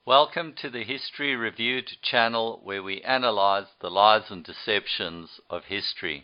Welcome to the History Reviewed channel, where we analyze the lies and deceptions of history.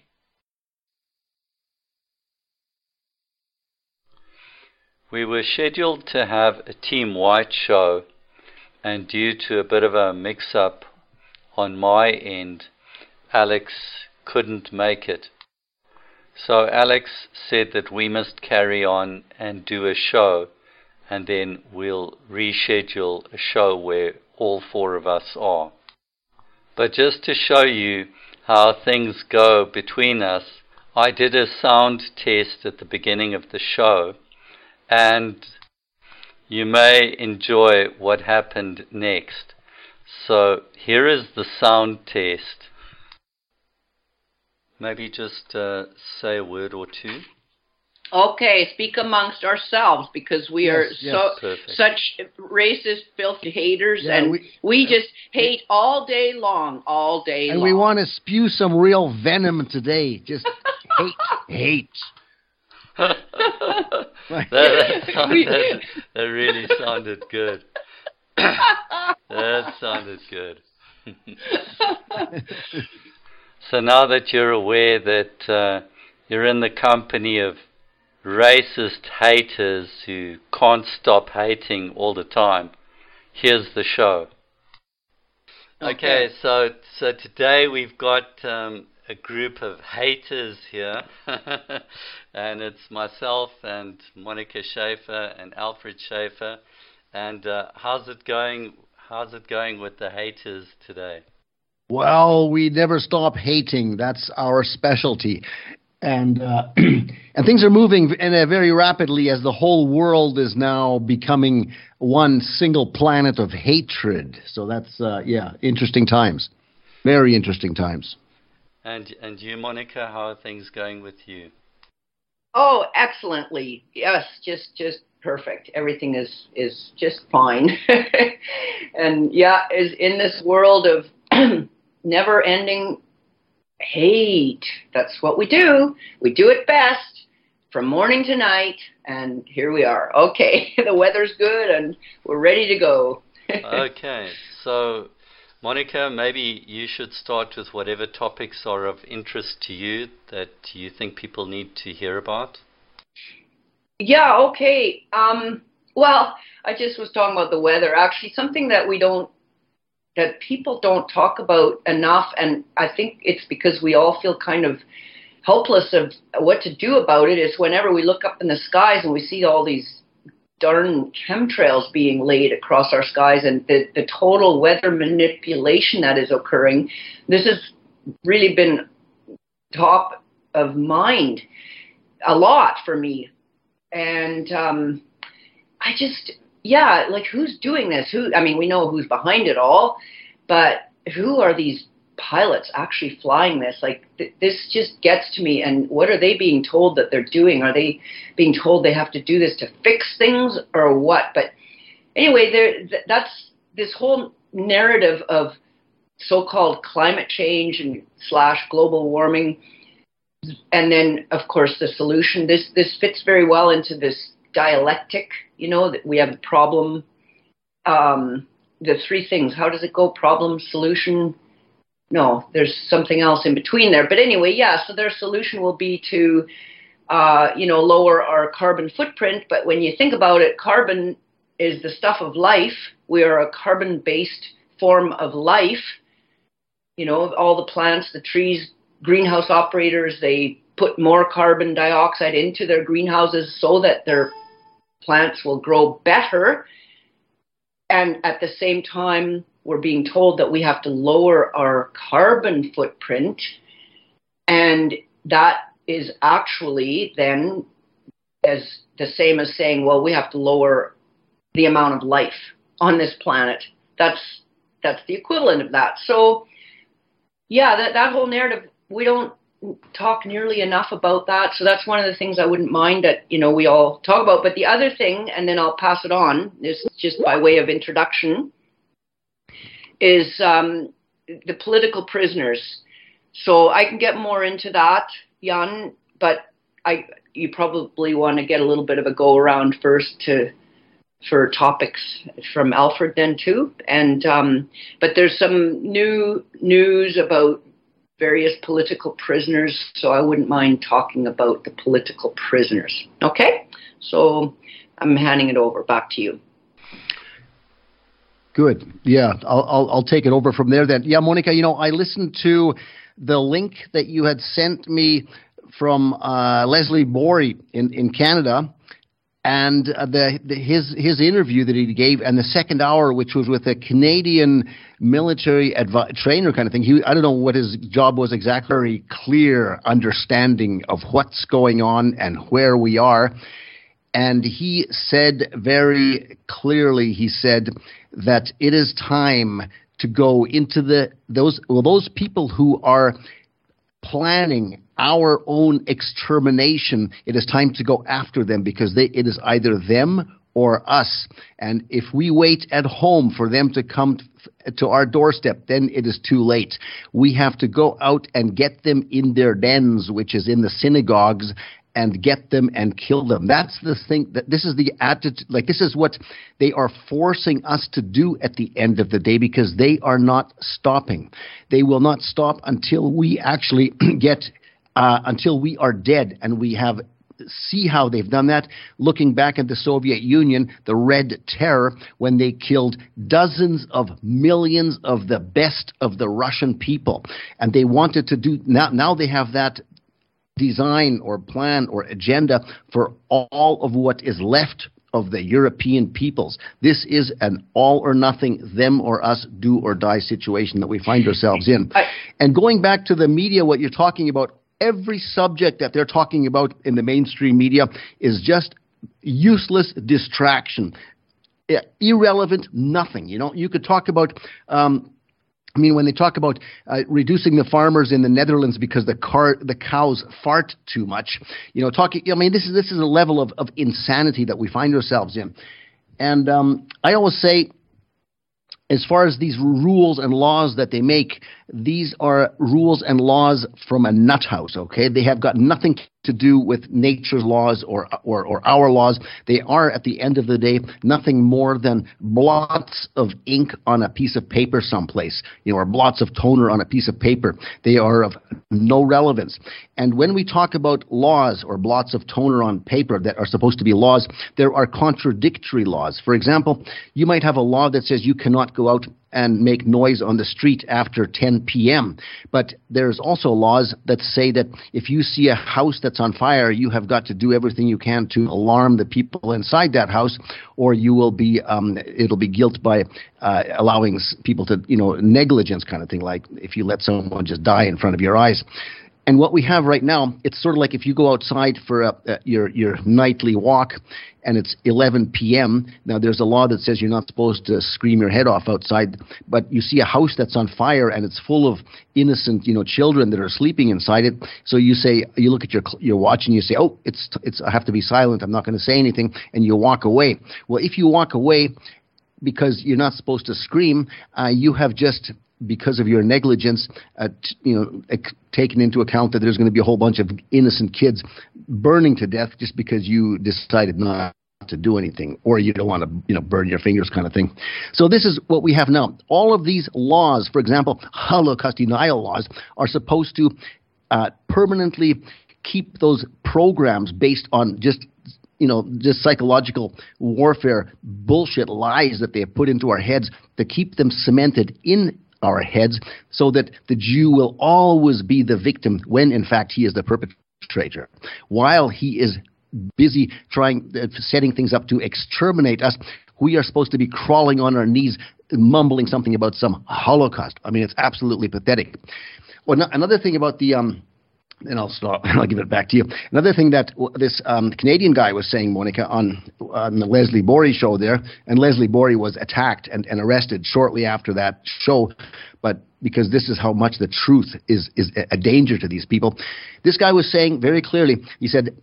We were scheduled to have a Team White show, and due to a bit of a mix-up on my end, Alex couldn't make it. So Alex said that we must carry on and do a show, and then we'll reschedule a show where all four of us are. But just to show you how things go between us, I did a sound test at the beginning of the show, and you may enjoy what happened next. So here is the sound test. Maybe just say a word or two. Okay, speak amongst ourselves, because we are such racist, filthy haters, and we just hate all day long, And we want to spew some real venom today. Just hate. That really sounded good. That sounded good. So now that you're aware that you're in the company of racist haters who can't stop hating all the time, here's the show. Okay, so today we've got a group of haters here, and it's myself and Monica Schaefer and Alfred Schaefer. And how's it going? How's it going with the haters today? Well, we never stop hating. That's our specialty. And and things are moving very rapidly, as the whole world is now becoming one single planet of hatred. So that's, interesting times. Very interesting times. And you, Monica, how are things going with you? Oh, excellently. Yes, just perfect. Everything is just fine. And is in this world of never-ending hate. That's what we do. We do it best from morning to night, and here we are. Okay, the weather's good, and we're ready to go. Okay, so Monica, maybe you should start with whatever topics are of interest to you that you think people need to hear about. Yeah, okay. Well, I just was talking about the weather. Actually, something that people don't talk about enough, and I think it's because we all feel kind of helpless of what to do about it, is whenever we look up in the skies and we see all these darn chemtrails being laid across our skies and the total weather manipulation that is occurring. This has really been top of mind a lot for me. And who's doing this? We know who's behind it all, but who are these pilots actually flying this? This just gets to me. And what are they being told that they're doing? Are they being told they have to do this to fix things or what? But anyway, that's this whole narrative of so-called climate change and / global warming. And then, of course, the solution. This fits very well into this dialectic, that we have a problem. The three things. How does it go? Problem, solution. No, there's something else in between there. But anyway, so their solution will be to, lower our carbon footprint. But when you think about it, carbon is the stuff of life. We are a carbon-based form of life. All the plants, the trees, greenhouse operators, they put more carbon dioxide into their greenhouses so that their plants will grow better. And at the same time, we're being told that we have to lower our carbon footprint. And that is actually then as the same as saying, well, we have to lower the amount of life on this planet. That's the equivalent of that. So, that whole narrative, we don't talk nearly enough about that. So that's one of the things I wouldn't mind that, we all talk about. But the other thing, and then I'll pass it on, is just by way of introduction, is the political prisoners. So I can get more into that, Jan, but you probably want to get a little bit of a go around first to for topics from Alfred then too. And but there's some new news about various political prisoners, so I wouldn't mind talking about the political prisoners. Okay? So I'm handing it over back to you. Good. Yeah, I'll take it over from there then. Yeah, Monica, I listened to the link that you had sent me from Leslie Borey in Canada, and his interview that he gave, and the second hour, which was with a Canadian military trainer kind of thing. I don't know what his job was exactly. Very clear understanding of what's going on and where we are. And he said very clearly, that it is time to go into those people who are planning our own extermination. It is time to go after them, because it is either them or us. And if we wait at home for them to come to our doorstep, then it is too late. We have to go out and get them in their dens, which is in the synagogues, and get them and kill them. That's the thing. This is the attitude. Like, this is what they are forcing us to do at the end of the day, because they are not stopping. They will not stop until we actually until we are dead. And we see how they've done that. Looking back at the Soviet Union, the Red Terror, when they killed dozens of millions of the best of the Russian people. And they wanted to do, now they have that design or plan or agenda for all of what is left of the European peoples. This is an all or nothing, them or us, do or die situation that we find ourselves in. And going back to the media, what you're talking about, every subject that they're talking about in the mainstream media is just useless distraction. Irrelevant, nothing. You could talk about when they talk about reducing the farmers in the Netherlands because the cows fart too much, this is a level of insanity that we find ourselves in. And I always say, as far as these rules and laws that they make, these are rules and laws from a nut house, okay? They have got nothing to do with nature's laws or our laws. They are, at the end of the day, nothing more than blots of ink on a piece of paper someplace, or blots of toner on a piece of paper. They are of no relevance. And when we talk about laws or blots of toner on paper that are supposed to be laws, there are contradictory laws. For example, you might have a law that says you cannot go out and make noise on the street after 10 p.m. But there's also laws that say that if you see a house that's on fire, you have got to do everything you can to alarm the people inside that house, or you will be it'll be guilt by allowing people to, negligence kind of thing, like if you let someone just die in front of your eyes. And what we have right now, it's sort of like if you go outside for your nightly walk and it's 11 p.m. Now, there's a law that says you're not supposed to scream your head off outside, but you see a house that's on fire and it's full of innocent, children that are sleeping inside it. So you look at your watch and you say, oh, it's I have to be silent. I'm not going to say anything. And you walk away. Well, if you walk away because you're not supposed to scream, you have just, because of your negligence, taken into account that there's going to be a whole bunch of innocent kids burning to death just because you decided not to do anything, or you don't want to, burn your fingers kind of thing. So this is what we have now. All of these laws, for example, Holocaust denial laws, are supposed to permanently keep those programs based on just psychological warfare, bullshit lies that they have put into our heads, to keep them cemented in our heads, so that the Jew will always be the victim when in fact he is the perpetrator. While he is busy setting things up to exterminate us, we are supposed to be crawling on our knees, mumbling something about some Holocaust. I mean, it's absolutely pathetic. Well, another thing about the and I'll stop and I'll give it back to you. Another thing that this Canadian guy was saying, Monica, on the Leslie Borey show there, and Leslie Borey was attacked and arrested shortly after that show, but because this is how much the truth is a danger to these people. This guy was saying very clearly, he said,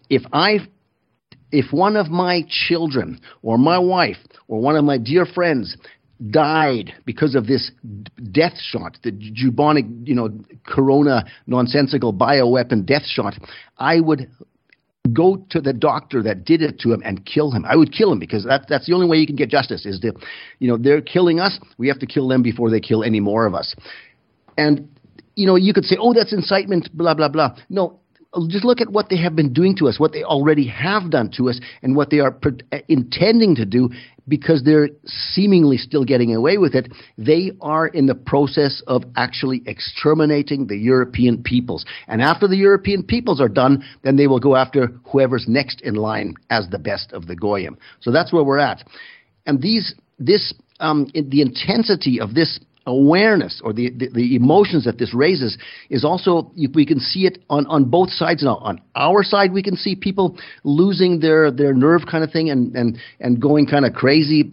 if one of my children or my wife or one of my dear friends died because of this death shot, the bubonic, corona nonsensical bioweapon death shot, I would go to the doctor that did it to him and kill him. I would kill him, because that's the only way you can get justice. Is to, they're killing us. We have to kill them before they kill any more of us. And you could say, oh, that's incitement, blah blah blah. No. Just look at what they have been doing to us, what they already have done to us, and what they are intending to do, because they're seemingly still getting away with it. They are in the process of actually exterminating the European peoples. And after the European peoples are done, then they will go after whoever's next in line as the best of the Goyim. So that's where we're at. And the intensity of this awareness, or the emotions that this raises, is also, we can see it on both sides now. On our side, we can see people losing their nerve kind of thing and going kind of crazy,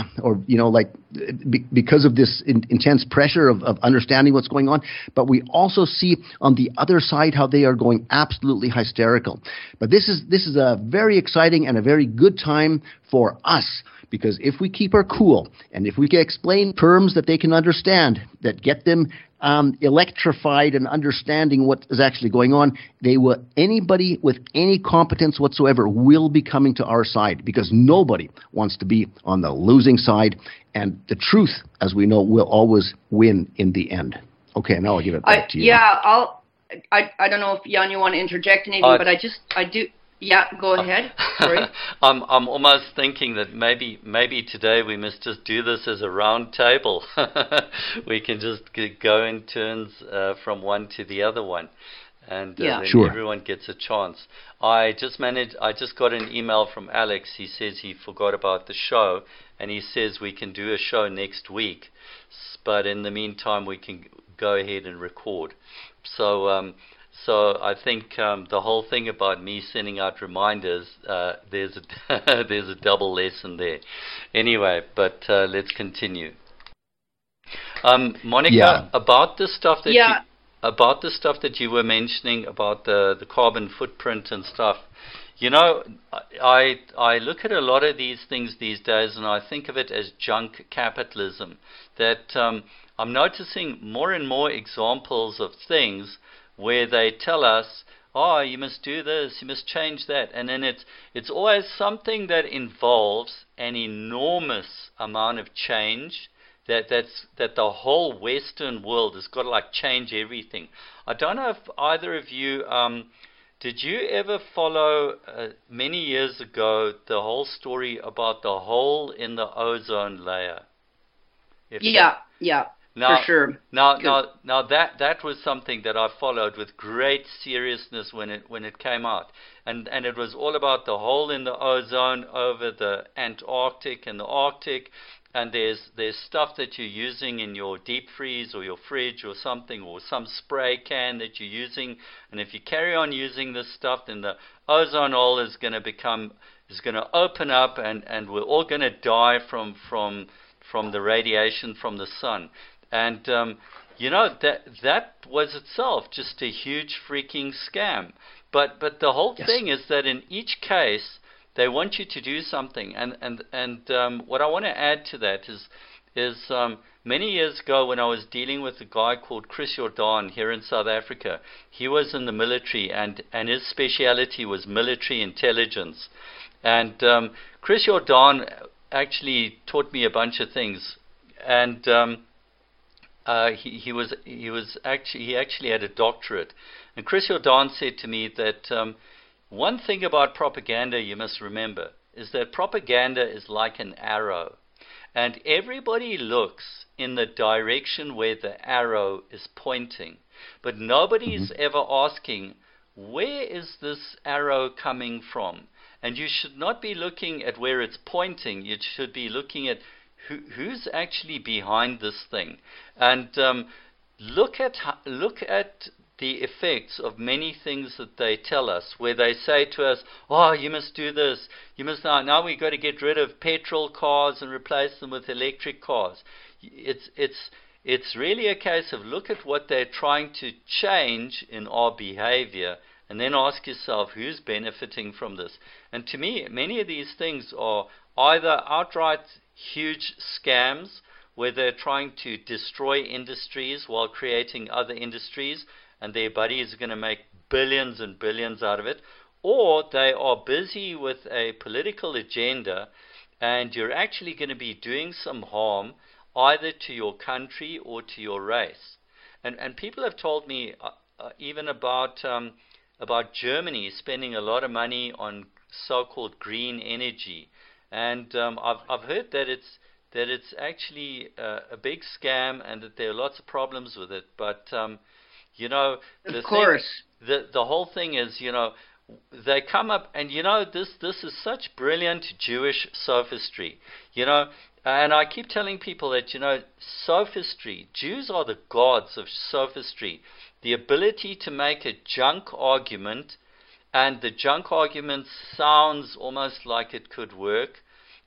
because of this intense pressure of understanding what's going on. But we also see on the other side how they are going absolutely hysterical. But this is a very exciting and a very good time for us. Because if we keep our cool, and if we can explain terms that they can understand, that get them electrified and understanding what is actually going on, anybody with any competence whatsoever will be coming to our side, because nobody wants to be on the losing side, and the truth, as we know, will always win in the end. Okay, now I'll give it back to you. Yeah, I don't know if Jan, you want to interject anything, but I do. Yeah, go ahead. Sorry. I'm almost thinking that maybe today we must just do this as a round table. We can just go in turns from one to the other one, and then everyone gets a chance. I just got an email from Alex. He says he forgot about the show, and he says we can do a show next week, but in the meantime we can go ahead and record. So I think the whole thing about me sending out reminders, there's a double lesson there. Anyway, but let's continue. Monica, about the stuff that you were mentioning about the carbon footprint and stuff. I look at a lot of these things these days, and I think of it as junk capitalism. That I'm noticing more and more examples of things where they tell us, oh, you must do this, you must change that. And then it's always something that involves an enormous amount of change that the whole Western world has got to change everything. I don't know if either of you, did you ever follow many years ago the whole story about the hole in the ozone layer? For sure. Now that was something that I followed with great seriousness when it came out, and it was all about the hole in the ozone over the Antarctic and the Arctic, and there's stuff that you're using in your deep freeze or your fridge or something, or some spray can that you're using, and if you carry on using this stuff, then the ozone hole is going to open up, and we're all going to die from the radiation from the sun. And that was itself just a huge freaking scam. But the whole thing is that in each case they want you to do something. And what I want to add to that is many years ago when I was dealing with a guy called Chris Jordan here in South Africa. He was in the military, and his speciality was military intelligence. And Chris Jordan actually taught me a bunch of things. And he actually had a doctorate. And Chris Jordan said to me that one thing about propaganda you must remember is that propaganda is like an arrow, and everybody looks in the direction where the arrow is pointing, but nobody's ever asking, where is this arrow coming from? And you should not be looking at where it's pointing. You should be looking at who's actually behind this thing, and look at the effects of many things that they tell us, where they say to us, oh, you must do this, you must now we've got to get rid of petrol cars and replace them with electric cars. It's really a case of look at what they're trying to change in our behavior, and then ask yourself who's benefiting from this. And to me, many of these things are either outright huge scams where they're trying to destroy industries while creating other industries, and their buddies are going to make billions and billions out of it, or they are busy with a political agenda, and you're actually going to be doing some harm either to your country or to your race. And people have told me even about Germany spending a lot of money on so-called green energy, and I've heard that it's actually a big scam and that there are lots of problems with it. But you know, of course, the whole thing is, you know, they come up, and you know, this is such brilliant Jewish sophistry, you know. And I keep telling people that, you know, sophistry, Jews are the gods of sophistry. The ability to make a junk argument, and the junk argument sounds almost like it could work,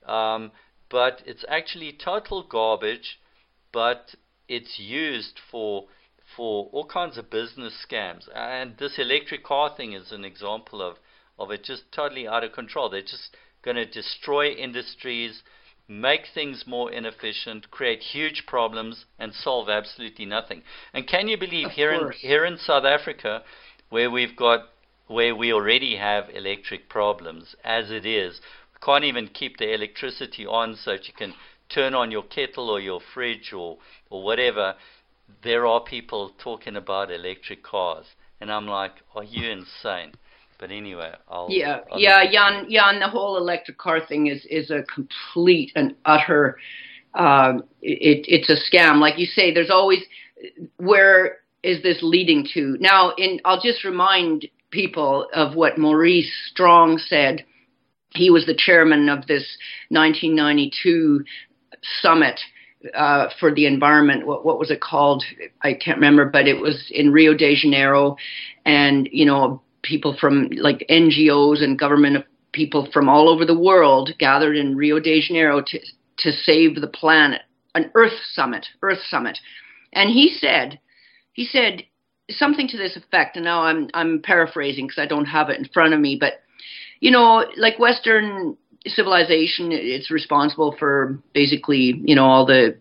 but it's actually total garbage, but it's used for all kinds of business scams. And this electric car thing is an example of it just totally out of control. They're just going to destroy industries, make things more inefficient, create huge problems, and solve absolutely nothing. And can you believe here in South Africa, where we already have electric problems as it is, we can't even keep the electricity on so that you can turn on your kettle or your fridge or whatever. There are people talking about electric cars, and I'm like, are you insane? But anyway, Jan, the whole electric car thing is a complete and utter, it's a scam. Like you say, there's always, where is this leading to? Now, I'll just remind people of what Maurice Strong said. He was the chairman of this 1992 summit for the environment. What was it called? I can't remember, but it was in Rio de Janeiro, and, you know, people from like NGOs and government people from all over the world gathered in Rio de Janeiro to save the planet, an Earth Summit. And he said something to this effect, and now I'm paraphrasing because I don't have it in front of me, but, you know, like Western civilization, it's responsible for basically, you know, all the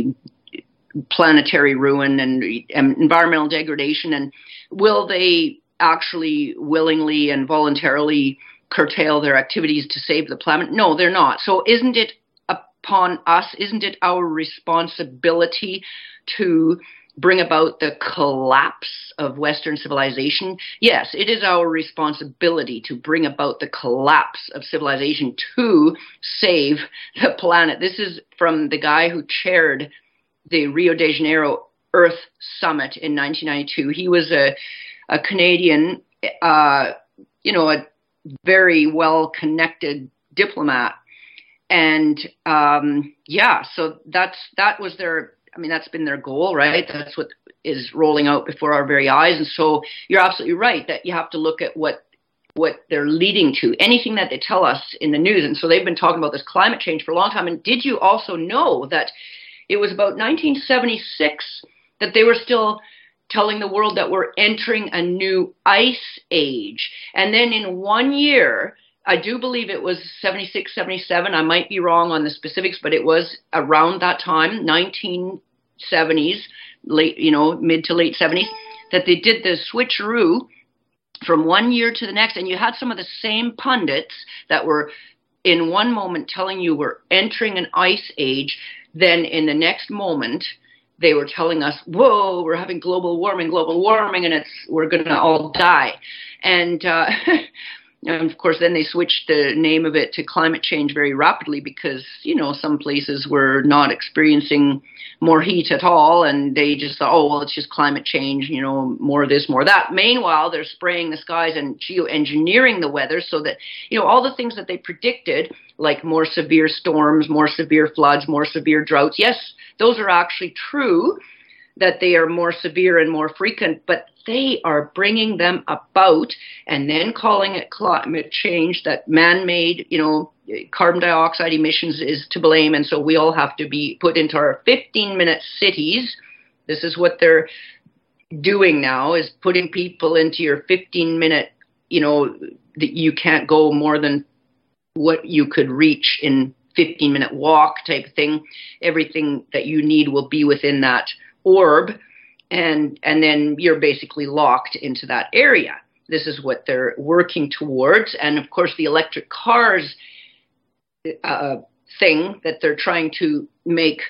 planetary ruin and environmental degradation, and will they actually willingly and voluntarily curtail their activities to save the planet? No, they're not. So isn't it upon us, isn't it our responsibility to bring about the collapse of Western civilization? Yes, it is our responsibility to bring about the collapse of civilization to save the planet. This is from the guy who chaired the Rio de Janeiro Earth Summit in 1992. He was a Canadian, you know, a very well-connected diplomat. And, so that was their, I mean, that's been their goal, right? That's what is rolling out before our very eyes. And so you're absolutely right that you have to look at what they're leading to, anything that they tell us in the news. And so they've been talking about this climate change for a long time. And did you also know that it was about 1976 that they were still telling the world that we're entering a new ice age? And then in 1 year, I do believe it was 76, 77. I might be wrong on the specifics, but it was around that time, 1970s, late, you know, mid to late 70s, that they did the switcheroo from 1 year to the next. And you had some of the same pundits that were in one moment telling you we're entering an ice age. Then in the next moment, they were telling us, whoa, we're having global warming, and we're going to all die. And of course, then they switched the name of it to climate change very rapidly because, you know, some places were not experiencing more heat at all, and they just thought, oh, well, it's just climate change, you know, more of this, more of that. Meanwhile, they're spraying the skies and geoengineering the weather so that, you know, all the things that they predicted, like more severe storms, more severe floods, more severe droughts, yes, those are actually true, that they are more severe and more frequent, but they are bringing them about and then calling it climate change, that man-made, you know, carbon dioxide emissions is to blame, and so we all have to be put into our 15-minute cities. This is what they're doing now, is putting people into your 15-minute, you know, that you can't go more than what you could reach in 15-minute walk type thing. Everything that you need will be within that orb, and then you're basically locked into that area. This is what they're working towards. And of course, the electric cars thing that they're trying to make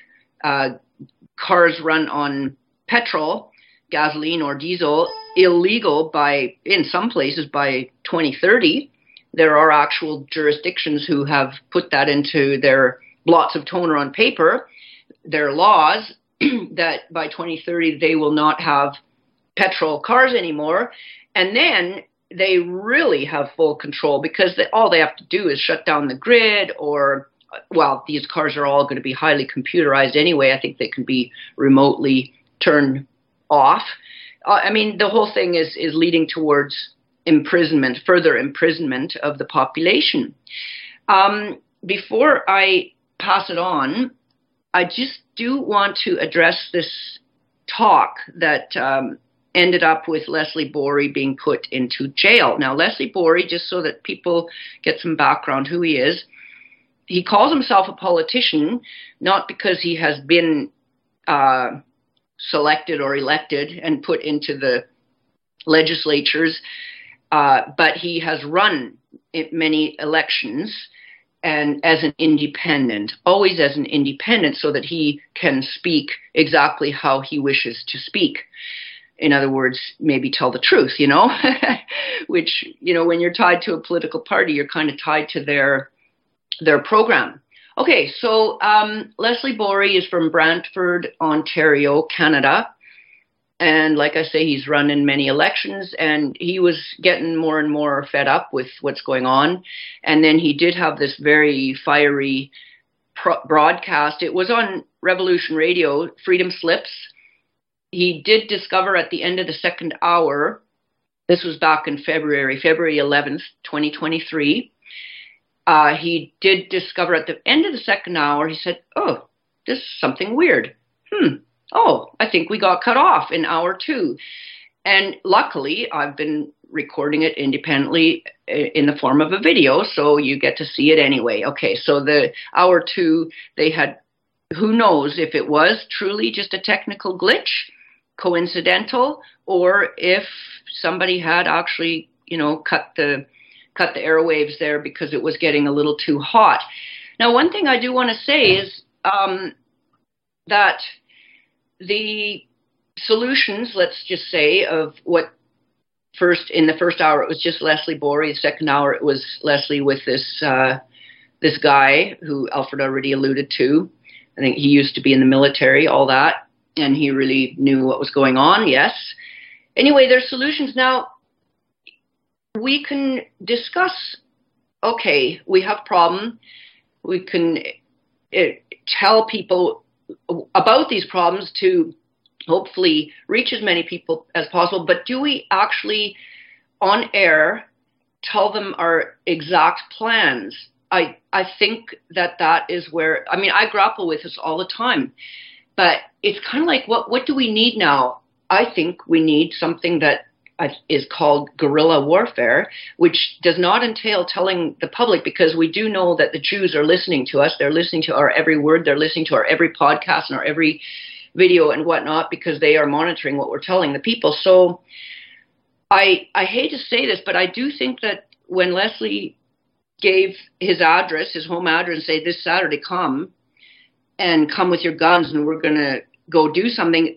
cars run on petrol, gasoline, or diesel illegal in some places by 2030. There are actual jurisdictions who have put that into their blots of toner on paper, their laws, that by 2030 they will not have petrol cars anymore. And then they really have full control, because all they have to do is shut down the grid, or, well, these cars are all going to be highly computerized anyway. I think they can be remotely turned off. I mean, the whole thing is leading towards imprisonment, further imprisonment of the population. Before I pass it on, I just do want to address this talk that ended up with Leslie Borey being put into jail. Now, Leslie Borey, just so that people get some background who he is, he calls himself a politician, not because he has been selected or elected and put into the legislatures, but he has run in many elections, and as an independent, always as an independent, so that he can speak exactly how he wishes to speak. In other words, maybe tell the truth, which, when you're tied to a political party, you're kind of tied to their program. Okay, so Leslie Borey is from Brantford, Ontario, Canada. And like I say, he's run in many elections, and he was getting more and more fed up with what's going on. And then he did have this very fiery broadcast. It was on Revolution Radio, Freedom Slips. He did discover at the end of the second hour, this was back in February 11th, 2023, he did discover at the end of the second hour, he said, oh, this is something weird. Oh, I think we got cut off in hour 2. And luckily, I've been recording it independently in the form of a video, so you get to see it anyway. Okay, so the hour 2, they had, who knows if it was truly just a technical glitch, coincidental, or if somebody had actually, cut the airwaves there because it was getting a little too hot. Now, one thing I do want to say is that the solutions, let's just say, of what in the first hour it was just Leslie Borey, the second hour it was Leslie with this guy who Alfred already alluded to. I think he used to be in the military, all that, and he really knew what was going on, yes. Anyway, there's solutions. Now, we can discuss, okay, we have a problem. We can tell people about these problems to hopefully reach as many people as possible, but do we actually on air tell them our exact plans? I think that is where, I grapple with this all the time, but it's kind of like, what do we need now? I think we need something that is called guerrilla warfare, which does not entail telling the public, because we do know that the Jews are listening to us. They're listening to our every word. They're listening to our every podcast and our every video and whatnot, because they are monitoring what we're telling the people. So I hate to say this, but I do think that when Leslie gave his address, his home address, and say, this Saturday, come with your guns and we're going to go do something.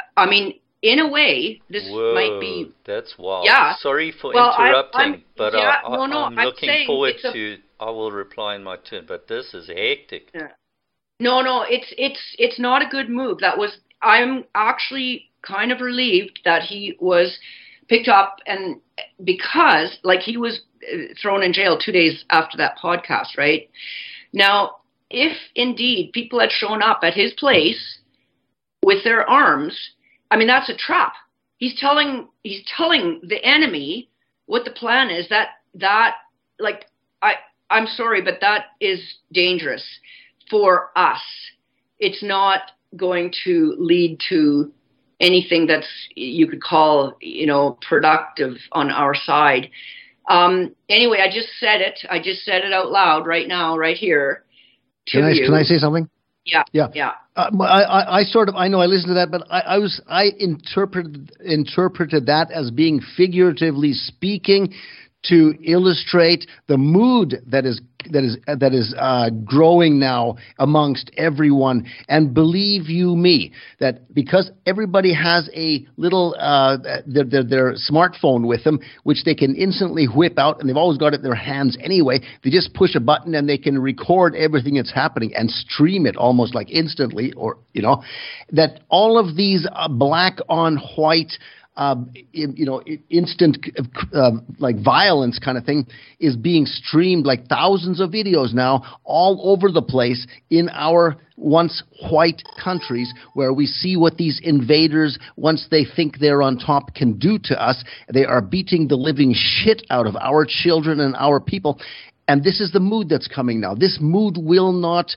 In a way, this might be... That's wild. Yeah. Sorry for interrupting, but yeah, I'm looking forward to... I will reply in my turn, but this is hectic. Yeah. No, it's not a good move. I'm actually kind of relieved that he was picked up, and because, he was thrown in jail 2 days after that podcast, right? Now, if indeed people had shown up at his place with their arms... that's a trap. He's telling the enemy what the plan is. I'm sorry, but that is dangerous for us. It's not going to lead to anything that's you could call, productive on our side. Anyway, I just said it. I just said it out loud right now, right here. Can I say something? Yeah. Yeah. Yeah. I sort of, I know I listened to that, but I interpreted that as being figuratively speaking to illustrate the mood that is growing now amongst everyone. And believe you me, that because everybody has a little their smartphone with them, which they can instantly whip out, and they've always got it in their hands anyway. They just push a button and they can record everything that's happening and stream it almost like instantly, or that all of these black on white instant like violence kind of thing is being streamed, like thousands of videos now all over the place in our once white countries, where we see what these invaders, once they think they're on top, can do to us. They are beating the living shit out of our children and our people. And this is the mood that's coming now. This mood will not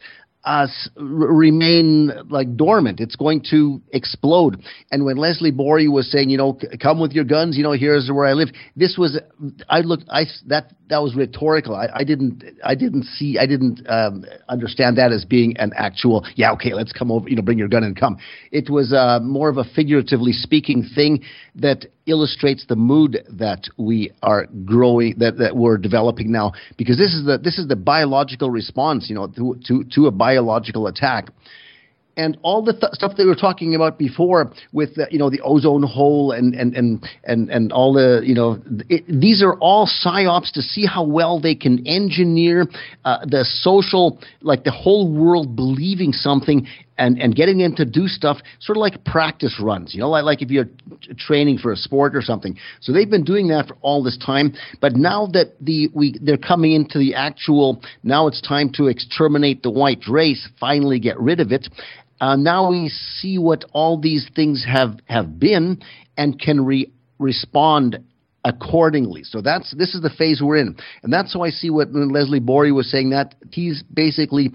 remain like dormant. It's going to explode. And when Leslie Borey was saying, come with your guns, here's where I live. This was, that was rhetorical. I didn't understand that as being an actual, okay, let's come over, bring your gun and come. It was more of a figuratively speaking thing that illustrates the mood that we are growing, that we're developing now, because this is the biological response, to a biological attack. And all the stuff that we were talking about before with the ozone hole and all the these are all psyops to see how well they can engineer the social, like the whole world believing something and getting them to do stuff, sort of like practice runs, like if you're training for a sport or something. So they've been doing that for all this time, but now that they're coming into the actual, now it's time to exterminate the white race, finally get rid of it. Now we see what all these things have been and can respond accordingly. So this is the phase we're in. And that's how I see what Leslie Borey was saying, that he's basically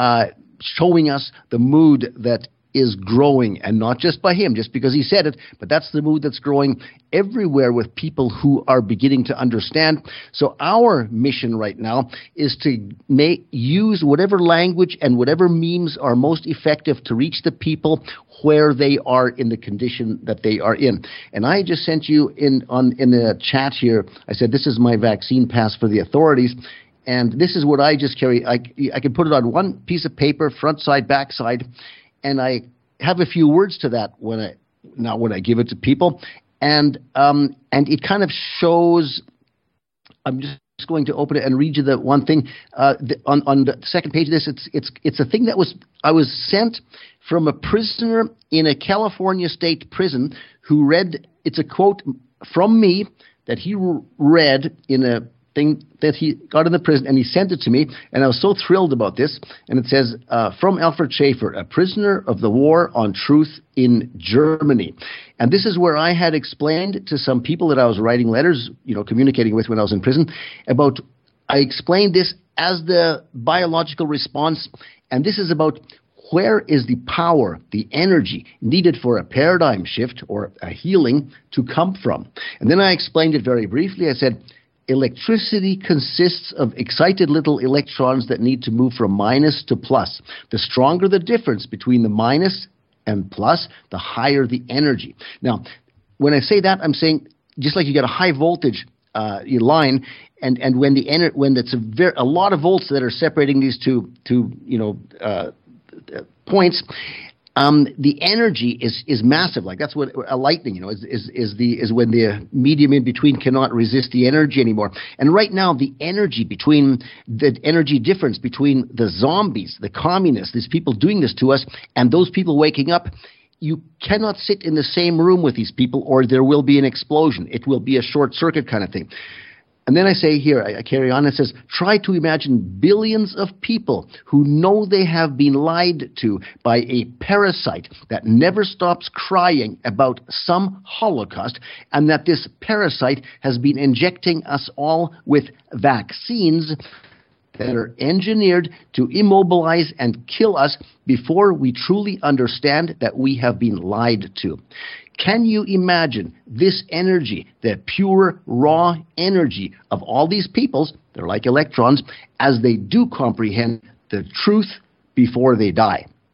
showing us the mood that is growing, and not just by him, just because he said it, but that's the mood that's growing everywhere with people who are beginning to understand. So our mission right now is to use whatever language and whatever memes are most effective to reach the people where they are in the condition that they are in. And I just sent you in the chat here, I said, this is my vaccine pass for the authorities. And this is what I just carry. I can put it on one piece of paper, front side, back side, and I have a few words to that when I give it to people, and it kind of shows. I'm just going to open it and read you the one thing on the second page of this. It's a thing that I was sent from a prisoner in a California state prison who read. It's a quote from me that he read in a thing that he got in the prison, and he sent it to me, and I was so thrilled about this. And it says, from Alfred Schaefer, a prisoner of the war on truth in Germany. And this is where I had explained to some people that I was writing letters, communicating with when I was in prison, about, I explained this as the biological response, and this is about where is the power, the energy needed for a paradigm shift or a healing to come from. And then I explained it very briefly. I said, electricity consists of excited little electrons that need to move from minus to plus. The stronger the difference between the minus and plus, the higher the energy. Now, when I say that, I'm saying just like you get a high voltage line, and when it's a lot of volts that are separating these two points. The energy is massive. Like that's what a lightning, is when the medium in between cannot resist the energy anymore. And right now, the energy difference between the zombies, the communists, these people doing this to us, and those people waking up, you cannot sit in the same room with these people, or there will be an explosion. It will be a short circuit kind of thing. And then I say here, I carry on, it says, try to imagine billions of people who know they have been lied to by a parasite that never stops crying about some Holocaust, and that this parasite has been injecting us all with vaccines that are engineered to immobilize and kill us before we truly understand that we have been lied to. Can you imagine this energy, the pure, raw energy of all these peoples, they're like electrons, as they do comprehend the truth before they die?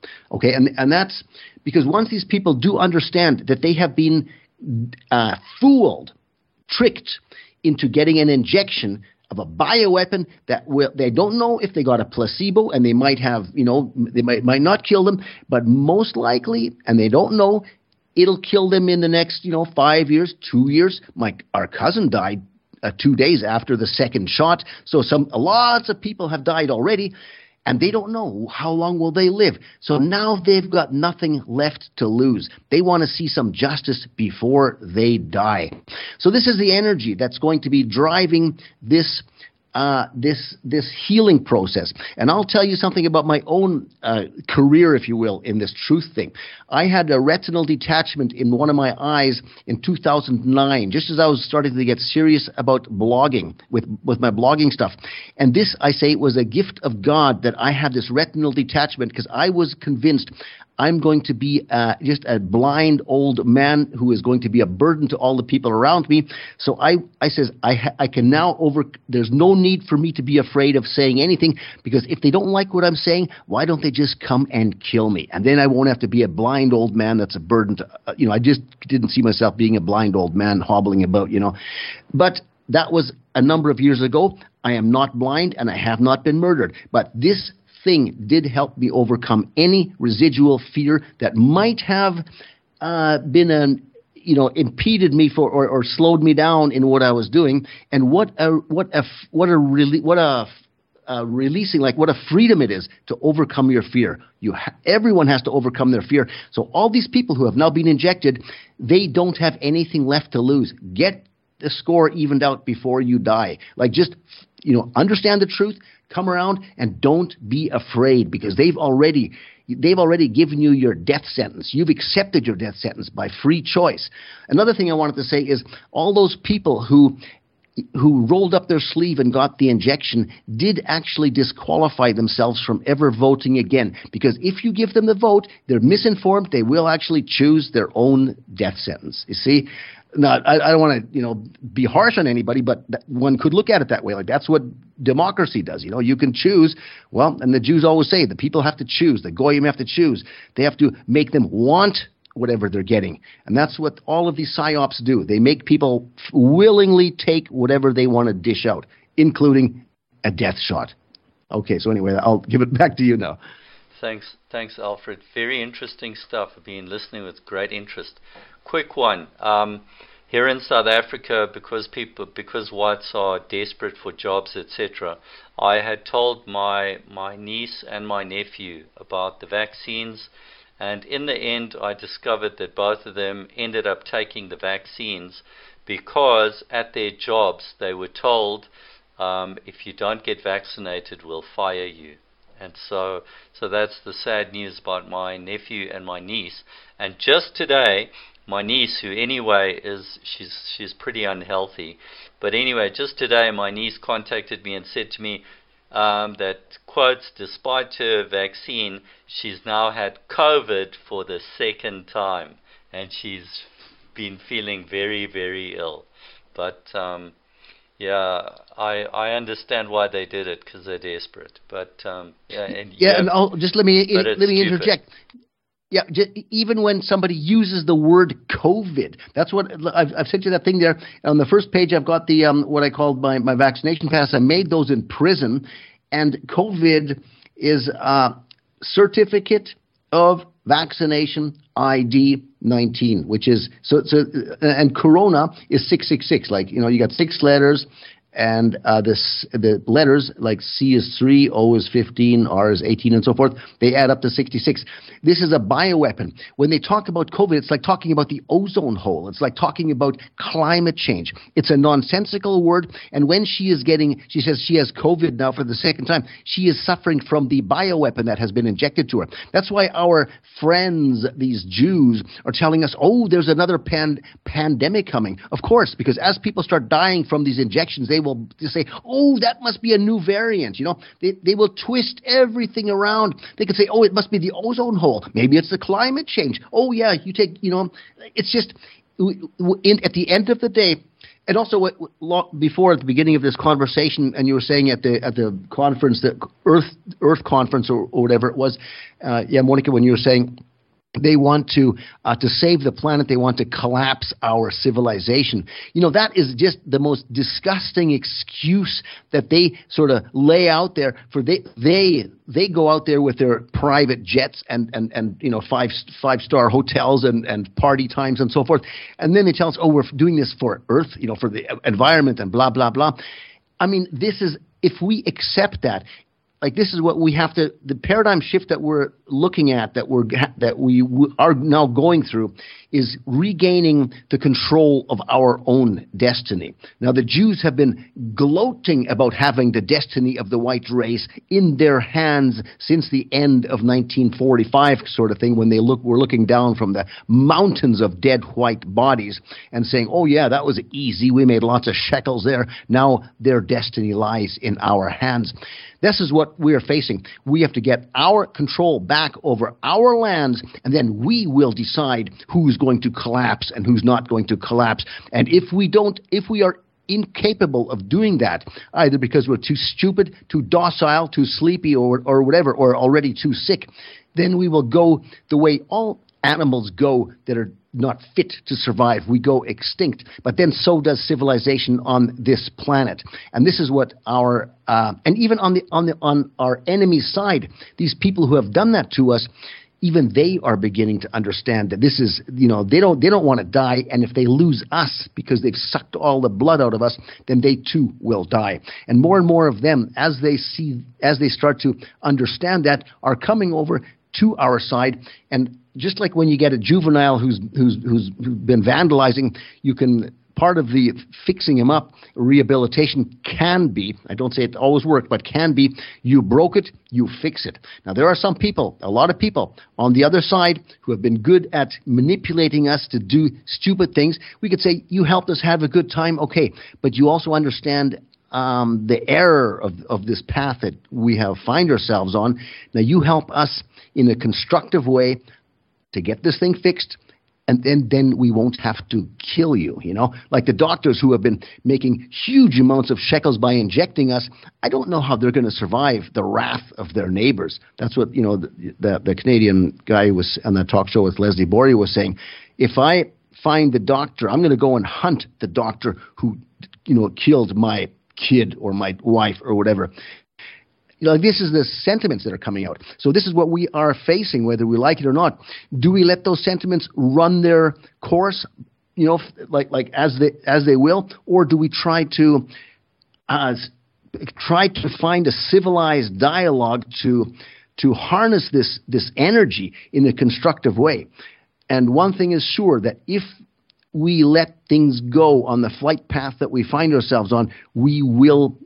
Okay, and that's because once these people do understand that they have been fooled, tricked into getting an injection of a bioweapon that they don't know if they got a placebo, and they might have, they might not kill them, but most likely, and they don't know, it'll kill them in the next, 5 years, 2 years. Our cousin died 2 days after the second shot. So lots of people have died already, and they don't know how long will they live. So now they've got nothing left to lose. They want to see some justice before they die. So this is the energy that's going to be driving this healing process. And I'll tell you something about my own career, if you will, in this truth thing. I had a retinal detachment in one of my eyes in 2009, just as I was starting to get serious about blogging, with my blogging stuff. And this, I say, was a gift of God that I had this retinal detachment, because I was convinced I'm going to be just a blind old man who is going to be a burden to all the people around me. So I says, I can now there's no need for me to be afraid of saying anything, because if they don't like what I'm saying, why don't they just come and kill me? And then I won't have to be a blind old man that's a burden to, I just didn't see myself being a blind old man hobbling about, But that was a number of years ago. I am not blind and I have not been murdered. But this thing did help me overcome any residual fear that might have been impeded me or slowed me down in what I was doing. And what a freedom it is to overcome your fear. Everyone has to overcome their fear. So all these people who have now been injected, they don't have anything left to lose. Get the score evened out before you die. Understand the truth. Come around and don't be afraid, because they've already given you your death sentence. You've accepted your death sentence by free choice. Another thing I wanted to say is all those people who rolled up their sleeve and got the injection did actually disqualify themselves from ever voting again, because if you give them the vote, they're misinformed. They will actually choose their own death sentence. You see? Now, I don't want to, be harsh on anybody, but one could look at it that way. Like, that's what democracy does. You can choose. Well, and the Jews always say the people have to choose. The Goyim have to choose. They have to make them want whatever they're getting. And that's what all of these psyops do. They make people willingly take whatever they want to dish out, including a death shot. Okay, so anyway, I'll give it back to you now. Thanks, Alfred. Very interesting stuff. I've been listening with great interest. Quick one. Here in South Africa, because whites are desperate for jobs, etc., I had told my niece and my nephew about the vaccines, and in the end I discovered that both of them ended up taking the vaccines because at their jobs they were told, if you don't get vaccinated, we'll fire you. And so that's the sad news about my nephew and my niece. And just today, my niece, who anyway she's pretty unhealthy, but anyway, just today my niece contacted me and said to me that, quotes, despite her vaccine, she's now had COVID for the second time, and she's been feeling very, very ill. But yeah, I understand why they did it, because they're desperate. But and I'll just let me interject. Yeah, even when somebody uses the word COVID, that's what I've sent you that thing there on the first page. I've got the what I called my vaccination pass. I made those in prison, and COVID is Certificate of Vaccination ID 19, which is and Corona is 666. Like, you got 6 letters. And the letters, like C is 3, O is 15, R is 18, and so forth, they add up to 66. This is a bioweapon. When they talk about COVID, it's like talking about the ozone hole. It's like talking about climate change. It's a nonsensical word. And when she says she has COVID now for the second time, she is suffering from the bioweapon that has been injected to her. That's why our friends, these Jews, are telling us, oh, there's another pandemic coming. Of course, because as people start dying from these injections, they will say, oh, that must be a new variant. They will twist everything around. They could say, oh, it must be the ozone hole. Maybe it's the climate change. Oh, yeah, you take, it's just, at the end of the day, And also, before at the beginning of this conversation, and you were saying at the conference, the Earth conference or whatever it was, Monica, when you were saying they want to save the planet, they want to collapse our civilization. That is just the most disgusting excuse that they sort of lay out there. For they go out there with their private jets and five-star hotels and party times and so forth, and then they tell us, oh, we're doing this for Earth, for the environment and blah blah blah. I mean, this is, if we accept that. Like, this is what we have to, the paradigm shift that we're looking at, that we are now going through, is regaining the control of our own destiny. Now, the Jews have been gloating about having the destiny of the white race in their hands since the end of 1945, sort of thing, when they were looking down from the mountains of dead white bodies and saying, oh yeah, that was easy, we made lots of shekels there, now their destiny lies in our hands. This is what we are facing. We have to get our control back over our lands, and then we will decide who's going to collapse and who's not going to collapse. And if we are incapable of doing that, either because we're too stupid, too docile, too sleepy, or whatever, or already too sick, then we will go the way all animals go that are not fit to survive. We go extinct. But then so does civilization on this planet. And this is what our and even on our enemy's side, these people who have done that to us, even they are beginning to understand that this is, they don't want to die, and if they lose us because they've sucked all the blood out of us, then they too will die. And more of them, as they start to understand that, are coming over to our side. And just like when you get a juvenile who's been vandalizing, you can, part of the fixing him up, rehabilitation can be, I don't say it always works, but can be, you broke it, you fix it. Now, there are some people, a lot of people on the other side who have been good at manipulating us to do stupid things. We could say, you helped us have a good time, okay, but you also understand the error of this path that we have find ourselves on. Now, you help us in a constructive way to get this thing fixed, and then we won't have to kill you, Like the doctors who have been making huge amounts of shekels by injecting us, I don't know how they're going to survive the wrath of their neighbors. That's what, the Canadian guy who was on that talk show with Leslie Boria was saying. If I find the doctor, I'm going to go and hunt the doctor who, killed my kid or my wife or whatever. This is the sentiments that are coming out. So this is what we are facing, whether we like it or not. Do we let those sentiments run their course, like as they will, or do we try to find a civilized dialogue to harness this energy in a constructive way? And one thing is sure, that if we let things go on the flight path that we find ourselves on, we will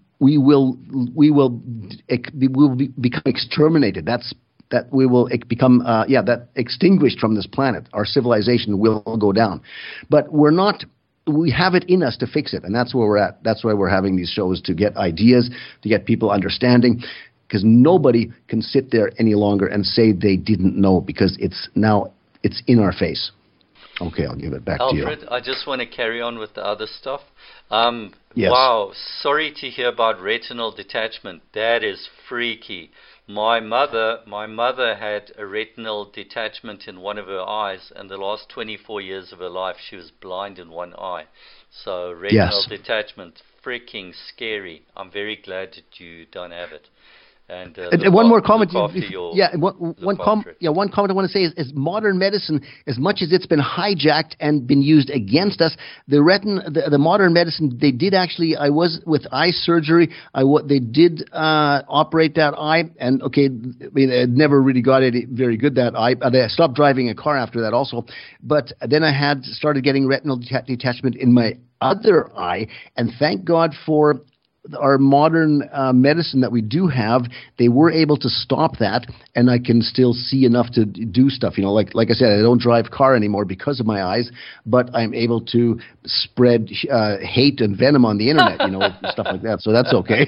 become exterminated. We will become extinguished from this planet. Our civilization will go down. But we're not. We have it in us to fix it, and that's where we're at. That's why we're having these shows, to get ideas, to get people understanding, because nobody can sit there any longer and say they didn't know, because it's in our face. Okay, I'll give it back to you. Alfred, I just want to carry on with the other stuff. Yes. Wow, sorry to hear about retinal detachment. That is freaky. My mother had a retinal detachment in one of her eyes, and the last 24 years of her life she was blind in one eye. So retinal detachment, freaking scary. I'm very glad that you don't have it. And one more comment. One comment I want to say is modern medicine, as much as it's been hijacked and been used against us, the modern medicine, they did actually. I was with eye surgery. They did operate that eye, and okay, I never really got it very good, that eye. I stopped driving a car after that also, but then I had started getting retinal detachment in my other eye, and thank God for our modern medicine that we do have. They were able to stop that, and I can still see enough to do stuff. Like I said, I don't drive car anymore because of my eyes, but I'm able to spread hate and venom on the internet, stuff like that. So that's okay.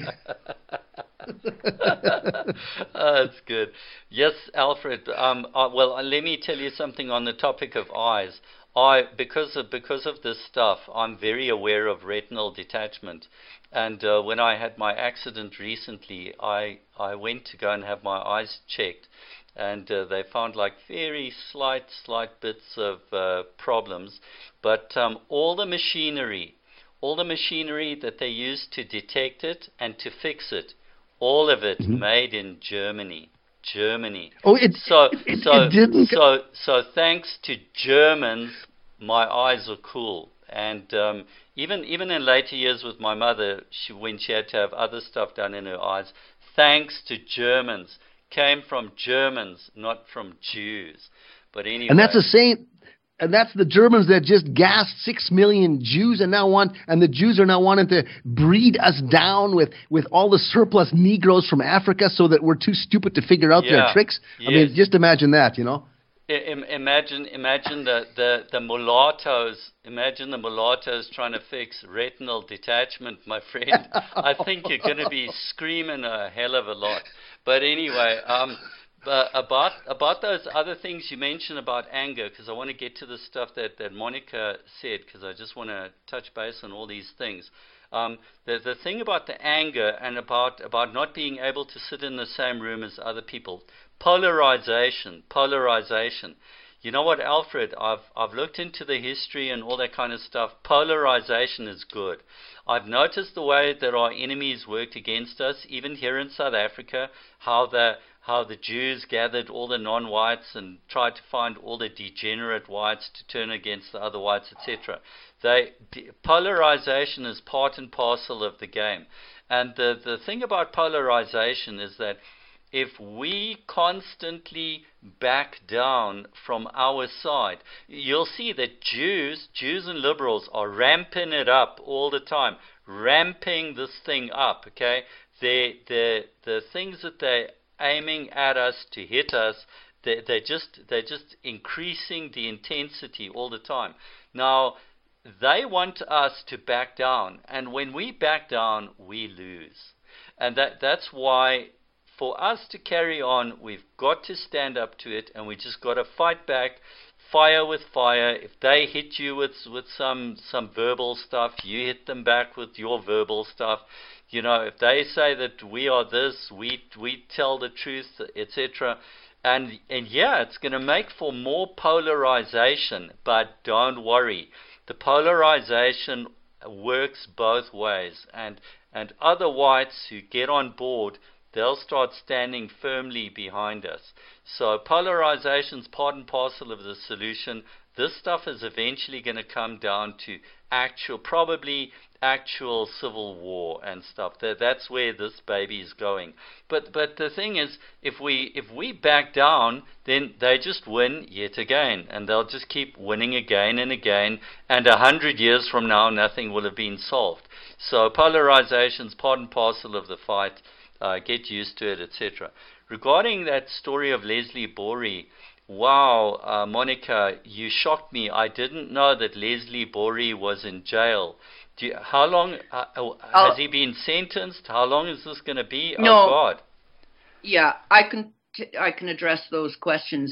That's good. Yes, Alfred. Well, let me tell you something on the topic of eyes. Because of this stuff, I'm very aware of retinal detachment. And when I had my accident recently, I went to go and have my eyes checked, and they found like very slight bits of problems. But all the machinery that they used to detect it and to fix it, all of it made in Germany. Oh, So didn't. thanks to Germans, my eyes are cool. And even in later years with my mother, when she had to have other stuff done in her eyes, thanks to Germans, came from Germans, not from Jews. But anyway, And that's the same. And that's the Germans that just gassed 6 million Jews, and the Jews are now wanting to breed us down with all the surplus Negroes from Africa, so that we're too stupid to figure out their tricks. Yes. I mean, just imagine that, Imagine the mulattoes. Imagine the mulattoes trying to fix retinal detachment, my friend. I think you're going to be screaming a hell of a lot. But anyway, about those other things you mentioned about anger, because I want to get to the stuff that Monica said, because I just want to touch base on all these things. The thing about the anger and about not being able to sit in the same room as other people, polarization. You know what, Alfred? I've looked into the history and all that kind of stuff. Polarization is good. I've noticed the way that our enemies worked against us, even here in South Africa, how the Jews gathered all the non-whites and tried to find all the degenerate whites to turn against the other whites, etc. Polarization is part and parcel of the game. And the thing about polarization is that if we constantly back down from our side, you'll see that Jews and liberals are ramping it up all the time, ramping this thing up, okay? The things that they're aiming at us to hit us, they're just increasing the intensity all the time. Now, they want us to back down, and when we back down, we lose. And that's why, for us to carry on, we've got to stand up to it, and we just got to fight back, fire with fire. If they hit you with some verbal stuff, you hit them back with your verbal stuff. You know, if they say that we are this, we tell the truth, etc. And yeah, it's going to make for more polarization, but don't worry. The polarization works both ways, and other whites who get on board, they'll start standing firmly behind us. So polarization's part and parcel of the solution. This stuff is eventually going to come down to probably actual civil war and stuff. That's where this baby is going. But the thing is, if we back down, then they just win yet again, and they'll just keep winning again and again, and 100 years from now, nothing will have been solved. So polarization's part and parcel of the fight. Get used to it, etc. Regarding that story of Leslie Borey, wow, Monica, you shocked me. I didn't know that Leslie Borey was in jail. How long has he been sentenced? How long is this going to be? No. Oh God. Yeah, I can address those questions.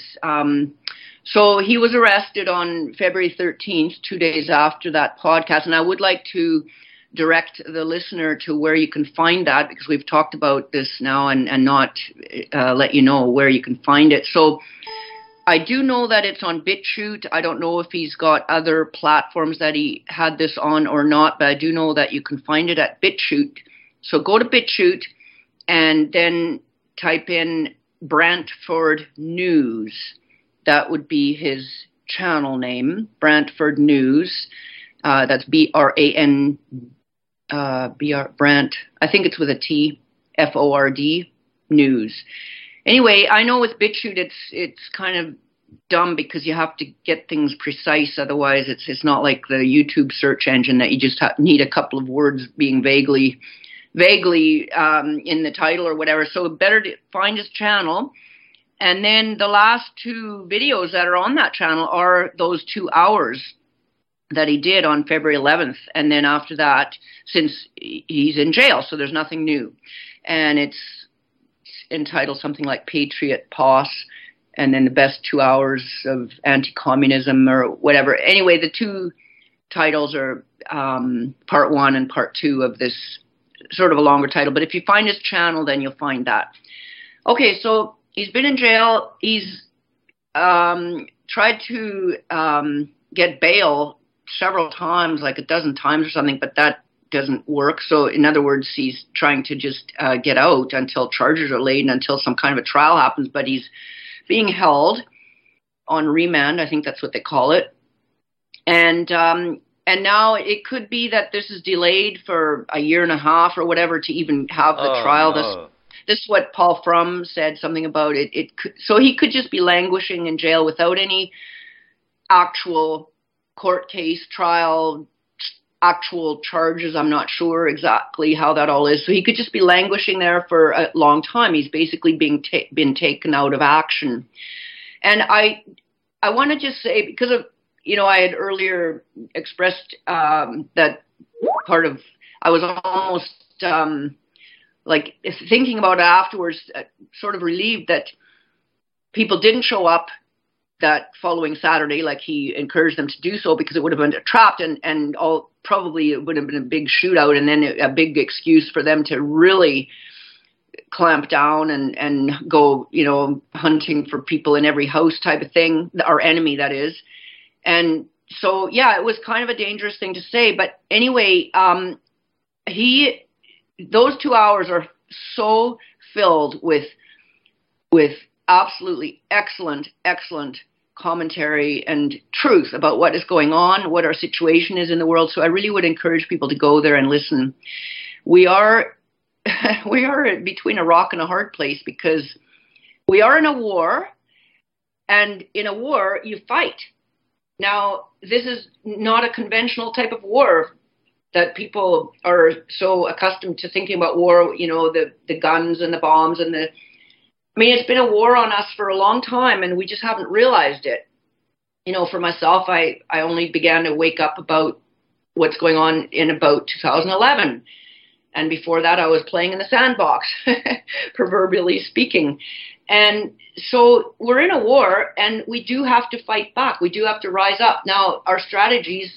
So he was arrested on February 13th, 2 days after that podcast, and I would like to direct the listener to where you can find that, because we've talked about this now and not let you know where you can find it. So I do know that it's on BitChute. I don't know if he's got other platforms that he had this on or not, but I do know that you can find it at BitChute. So go to BitChute and then type in Brantford News. That would be his channel name, Brantford News. That's BRAN. Brant, I think it's with a T, FORD, News. Anyway, I know with BitChute it's kind of dumb because you have to get things precise. Otherwise, it's not like the YouTube search engine that you just need a couple of words being vaguely in the title or whatever. So better to find his channel. And then the last two videos that are on that channel are those 2 hours that he did on February 11th. And then after that, since he's in jail, so there's nothing new. And it's entitled something like Patriot Pos. and then The Best 2 Hours of Anti-Communism or whatever. Anyway, the two titles are part 1 and part 2 of this sort of a longer title. But if you find his channel, then you'll find that. Okay, so he's been in jail. He's tried to get bail several times, like a dozen times or something, but that doesn't work. So in other words, he's trying to just get out until charges are laid and until some kind of a trial happens, but he's being held on remand. I think that's what they call it. And now it could be that this is delayed for a year and a half or whatever to even have the trial. No. This is what Paul Frum said, something about it. So he could just be languishing in jail without any actual court case, trial, actual charges. I'm not sure exactly how that all is. So he could just be languishing there for a long time. He's basically been taken out of action. And I want to just say, because of, I had earlier expressed that part of, I was almost like thinking about it afterwards, sort of relieved that people didn't show up that following Saturday, like he encouraged them to do so, because it would have been a trap and all, probably it would have been a big shootout and then a big excuse for them to really clamp down and go, hunting for people in every house type of thing, our enemy, that is. And so, yeah, it was kind of a dangerous thing to say. But anyway, those 2 hours are so filled with absolutely excellent commentary and truth about what is going on, what our situation is in the world. So I really would encourage people to go there and listen. We are between a rock and a hard place, because we are in a war, and in a war you fight. Now, this is not a conventional type of war that people are so accustomed to thinking about war, the guns and the bombs and it's been a war on us for a long time, and we just haven't realized it. For myself, I only began to wake up about what's going on in about 2011. And before that, I was playing in the sandbox, proverbially speaking. And so we're in a war, and we do have to fight back. We do have to rise up. Now, our strategies,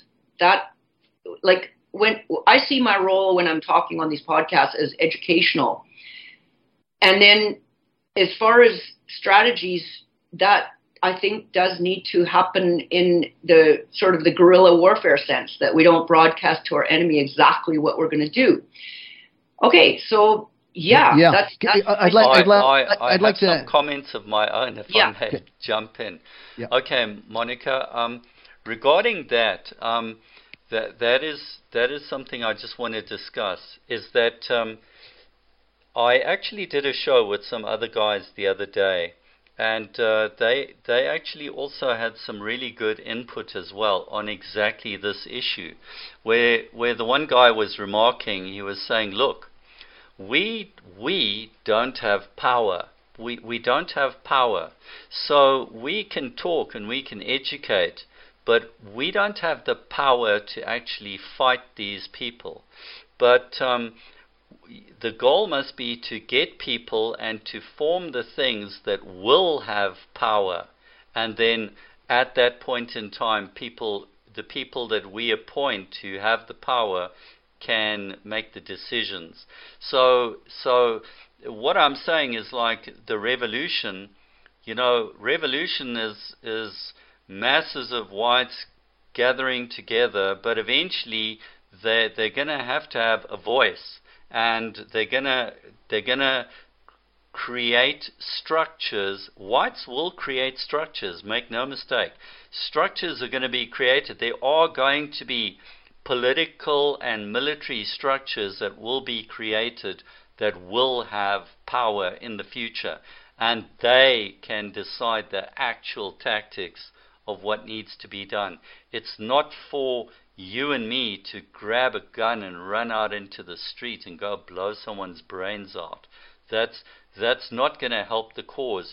when I see my role when I'm talking on these podcasts as educational. And then as far as strategies, that I think does need to happen in the sort of the guerrilla warfare sense, that we don't broadcast to our enemy exactly what we're going to do. Okay, so yeah. That's I'd like to some comments of my own, if I may jump in. Yeah. Okay, Monica, regarding that, that is something I just want to discuss, is that I actually did a show with some other guys the other day, and they actually also had some really good input as well on exactly this issue, where the one guy was remarking, he was saying, look, we don't have power. We don't have power. So we can talk and we can educate, but we don't have the power to actually fight these people. But the goal must be to get people and to form the things that will have power. And then at that point in time, the people that we appoint to have the power can make the decisions. So what I'm saying is, like the revolution, revolution is masses of whites gathering together, but eventually they're going to have a voice, and they're gonna create structures. Whites will create structures, make no mistake. Structures are going to be created. There are going to be political and military structures that will be created that will have power in the future, and they can decide the actual tactics of what needs to be done. It's not for you and me to grab a gun and run out into the street and go blow someone's brains out. That's not going to help the cause.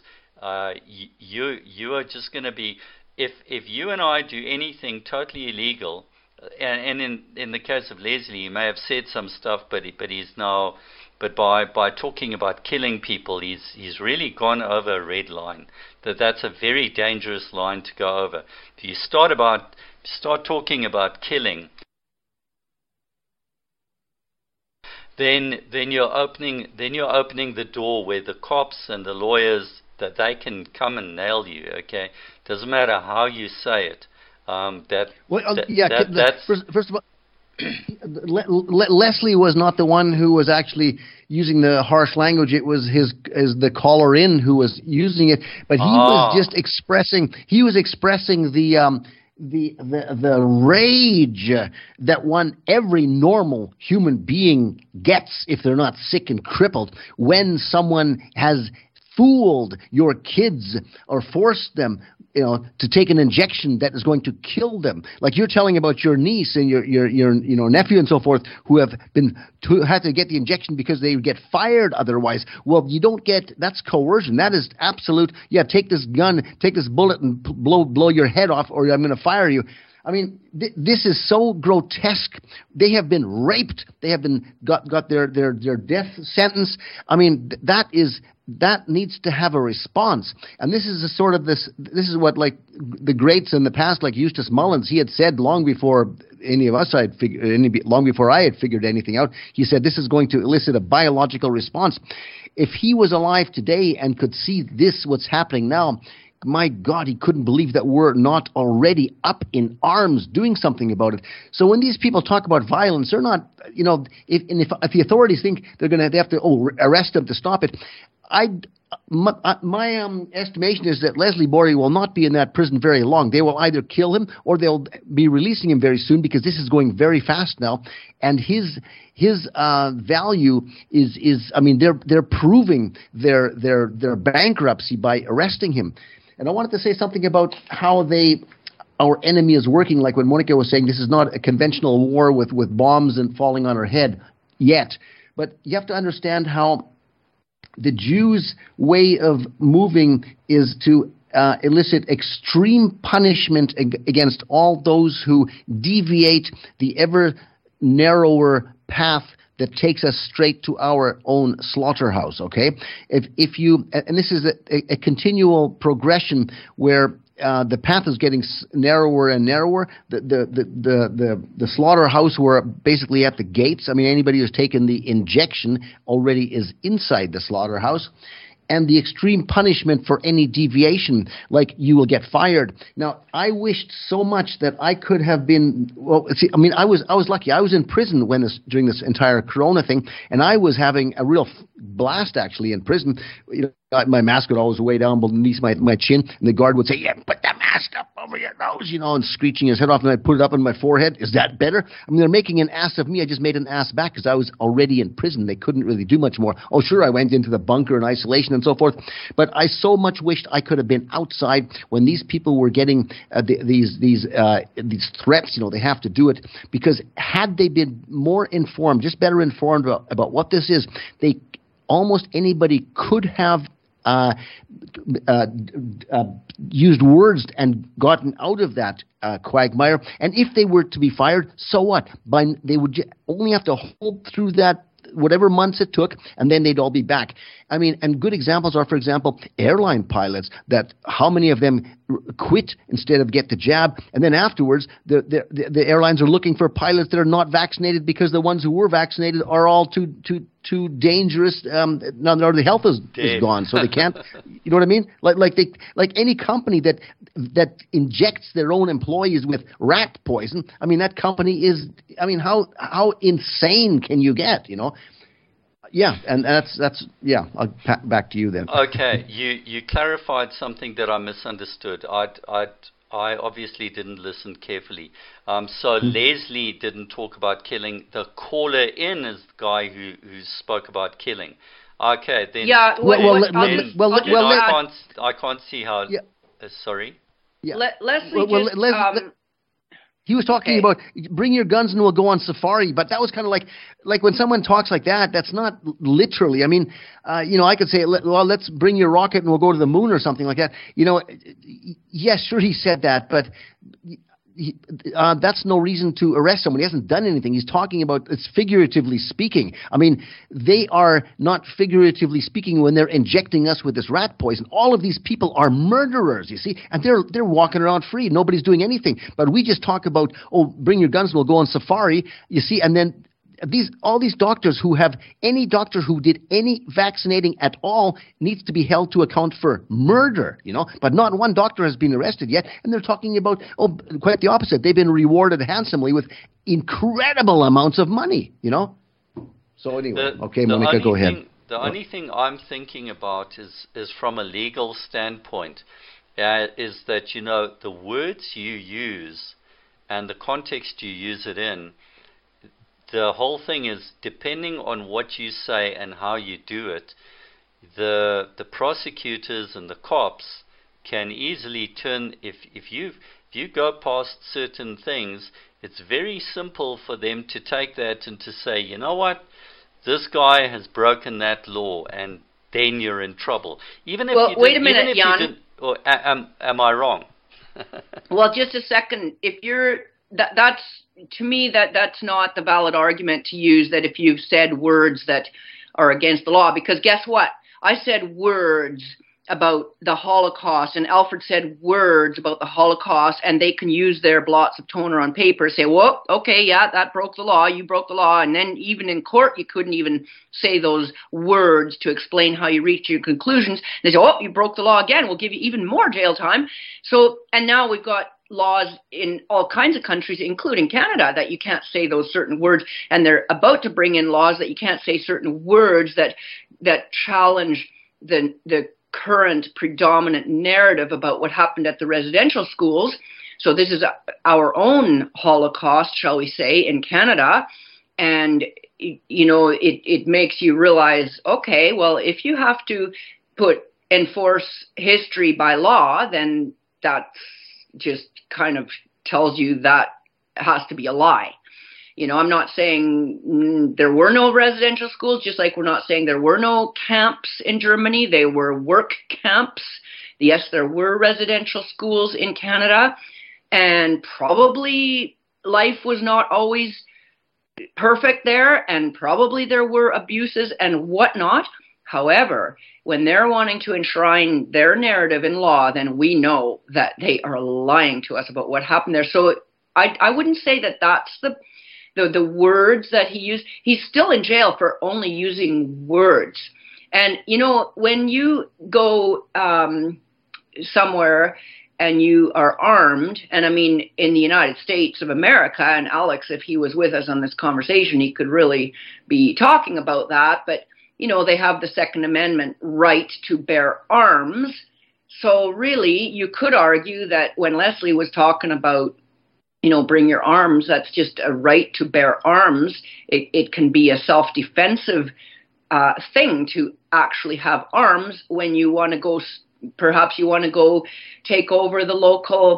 You are just going to be, if you and I do anything totally illegal, and in the case of Leslie, he may have said some stuff, but he's now, but by talking about killing people, he's really gone over a red line. That's a very dangerous line to go over. If you start talking about killing, then you're opening the door where the cops and the lawyers, that they can come and nail you. Okay, doesn't matter how you say it. First of all, Leslie was not the one who was actually using the harsh language. It was the caller in who was using it, but he was just expressing. He was expressing the rage that every normal human being gets if they're not sick and crippled when someone has fooled your kids or forced them, to take an injection that is going to kill them. Like you're telling about your niece and your nephew and so forth who had to get the injection because they would get fired otherwise. Well, you don't get, that's coercion. That is absolute, take this gun, take this bullet and blow your head off or I'm going to fire you. I mean, this is so grotesque. They have been raped. They have been got their death sentence. I mean, that needs to have a response. And this is this is what, like, the greats in the past, like Eustace Mullins, he had said long before any of us long before I had figured anything out. He said this is going to elicit a biological response. If he was alive today and could see what's happening now, my God, he couldn't believe that we're not already up in arms doing something about it. So when these people talk about violence, they're not, if the authorities think they have to arrest them to stop it, my estimation is that Leslie Borey will not be in that prison very long. They will either kill him or they'll be releasing him very soon because this is going very fast now. And his value is I mean, they're proving their bankruptcy by arresting him. And I wanted to say something about how our enemy is working. Like when Monica was saying, this is not a conventional war with bombs and falling on our head yet. But you have to understand how the Jews' way of moving is to elicit extreme punishment against all those who deviate the ever narrower path that takes us straight to our own slaughterhouse. Okay, if you, and this is a continual progression where the path is getting narrower and narrower. The slaughterhouse were basically at the gates. I mean, anybody who's taken the injection already is inside the slaughterhouse. And the extreme punishment for any deviation, like you will get fired. Now, I wished so much that I could have been. Well, see, I mean, I was lucky. I was in prison during this entire Corona thing, and I was having a real blast actually in prison. My mask would always weigh down beneath my chin, and the guard would say, "Yeah, put the mask up over your nose," and screeching his head off, and I'd put it up on my forehead. Is that better? I mean, they're making an ass of me. I just made an ass back because I was already in prison. They couldn't really do much more. Oh, sure, I went into the bunker in isolation and so forth, but I so much wished I could have been outside when these people were getting these threats. They have to do it, because had they been more informed, just better informed about what this is, almost anybody could have used words and gotten out of that quagmire. And if they were to be fired, so what? They would only have to hold through that whatever months it took, and then they'd all be back. I mean, and good examples are, for example, airline pilots, that how many of them quit instead of get the jab, and then afterwards the airlines are looking for pilots that are not vaccinated because the ones who were vaccinated are all too dangerous. Now their health is gone, so they can't. You know what I mean? Like any company that injects their own employees with rat poison. I mean, that company is. I mean, how insane can you get? Yeah, and that's yeah. I'll back to you then. Okay, you clarified something that I misunderstood. I obviously didn't listen carefully. So Leslie didn't talk about killing. The caller in is the guy who spoke about killing. Okay, then. Yeah. I can't see how. Yeah. Sorry. Yeah. Leslie he was talking about bring your guns and we'll go on safari, but that was kind of like when someone talks like that, that's not literally. I mean, I could say, well, let's bring your rocket and we'll go to the moon or something like that. Yes, sure, he said that, but that's no reason to arrest someone. He hasn't done anything. He's talking about, it's figuratively speaking. I mean, they are not figuratively speaking when they're injecting us with this rat poison. All of these people are murderers, you see, and they're walking around free. Nobody's doing anything. But we just talk about, oh, bring your guns, we'll go on safari, you see, and then all these doctors any doctor who did any vaccinating at all needs to be held to account for murder, but not one doctor has been arrested yet. And they're talking about, quite the opposite. They've been rewarded handsomely with incredible amounts of money, So anyway, okay, Monica, go ahead. The only thing I'm thinking about is from a legal standpoint, is that, the words you use and the context you use it in, the whole thing is, depending on what you say and how you do it, the prosecutors and the cops can easily turn, if you go past certain things, it's very simple for them to take that and to say, you know what, this guy has broken that law, and then you're in trouble. Even if wait a minute, Jan. Am I wrong? Well, just a second. If you're that's to me that's not the valid argument to use, that if you've said words that are against the law, because guess what? I said words about the Holocaust, and Alfred said words about the Holocaust, and they can use their blots of toner on paper, say, whoa, okay, yeah, that broke the law, you broke the law, and then even in court you couldn't even say those words to explain how you reached your conclusions. They say, oh, you broke the law again, we'll give you even more jail time. So, and now we've got laws in all kinds of countries, including Canada, that you can't say those certain words, and they're about to bring in laws that you can't say certain words that challenge the current predominant narrative about what happened at the residential schools. So this is our own Holocaust, shall we say, in Canada. And, it makes you realize, okay, well, if you have to enforce history by law, then that just kind of tells you that has to be a lie. I'm not saying there were no residential schools, just like we're not saying there were no camps in Germany. They were work camps. Yes, there were residential schools in Canada, and probably life was not always perfect there, and probably there were abuses and whatnot. However, when they're wanting to enshrine their narrative in law, then we know that they are lying to us about what happened there. So I wouldn't say that that's the words that he used. He's still in jail for only using words. And, when you go somewhere and you are armed, and I mean, in the United States of America, and Alex, if he was with us on this conversation, he could really be talking about that, but, they have the Second Amendment right to bear arms. So really, you could argue that when Leslie was talking about bring your arms, that's just a right to bear arms. It can be a self-defensive thing to actually have arms when you want to go, perhaps you want to go take over the local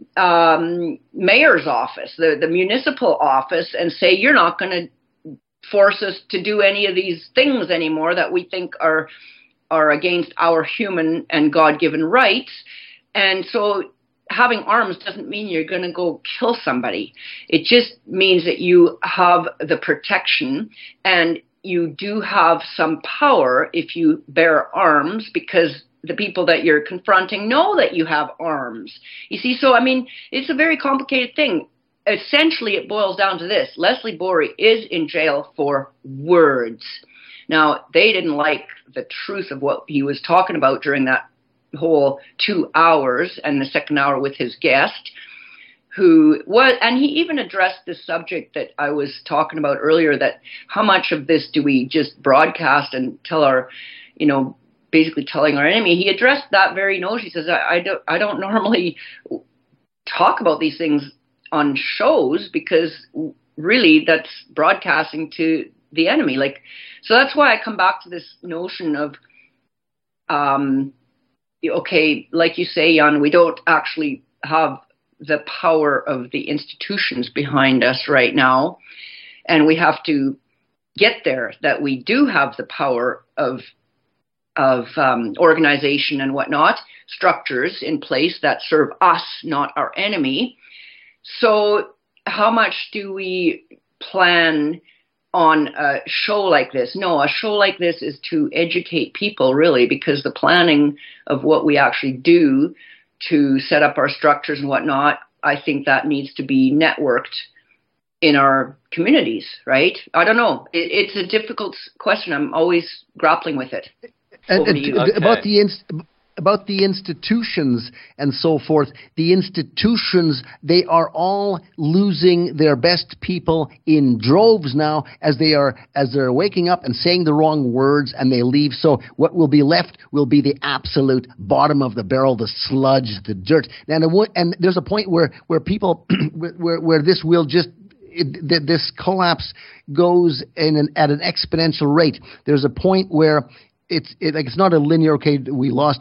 mayor's office, the municipal office, and say, you're not going to force us to do any of these things anymore that we think are against our human and God-given rights. And so having arms doesn't mean you're going to go kill somebody. It just means that you have the protection, and you do have some power if you bear arms, because the people that you're confronting know that you have arms. You see, so I mean, it's a very complicated thing. Essentially, it boils down to this. Leslie Borey is in jail for words. Now, they didn't like the truth of what he was talking about during that whole 2 hours, and the second hour with his guest, and he even addressed this subject that I was talking about earlier, that how much of this do we just broadcast and tell our, basically telling our enemy. He addressed that very notion. He says, I don't normally talk about these things on shows, because really that's broadcasting to the enemy. So that's why I come back to this notion of, okay, like you say, Jan, we don't actually have the power of the institutions behind us right now, and we have to get there, that we do have the power of organization and whatnot, structures in place that serve us, not our enemy. So how much do we plan on a show like this? No, a show like this is to educate people, really, because the planning of what we actually do to set up our structures and whatnot, I think that needs to be networked in our communities, right? I don't know. It's a difficult question. I'm always grappling with it. And Okay. about the institutions and so forth, the institutions, they are all losing their best people in droves now as they're waking up and saying the wrong words and they leave. So what will be left will be the absolute bottom of the barrel, the sludge, the dirt. And there's a point where people where this will just this collapse goes at an exponential rate. There's a point where it's not a linear. Okay, we lost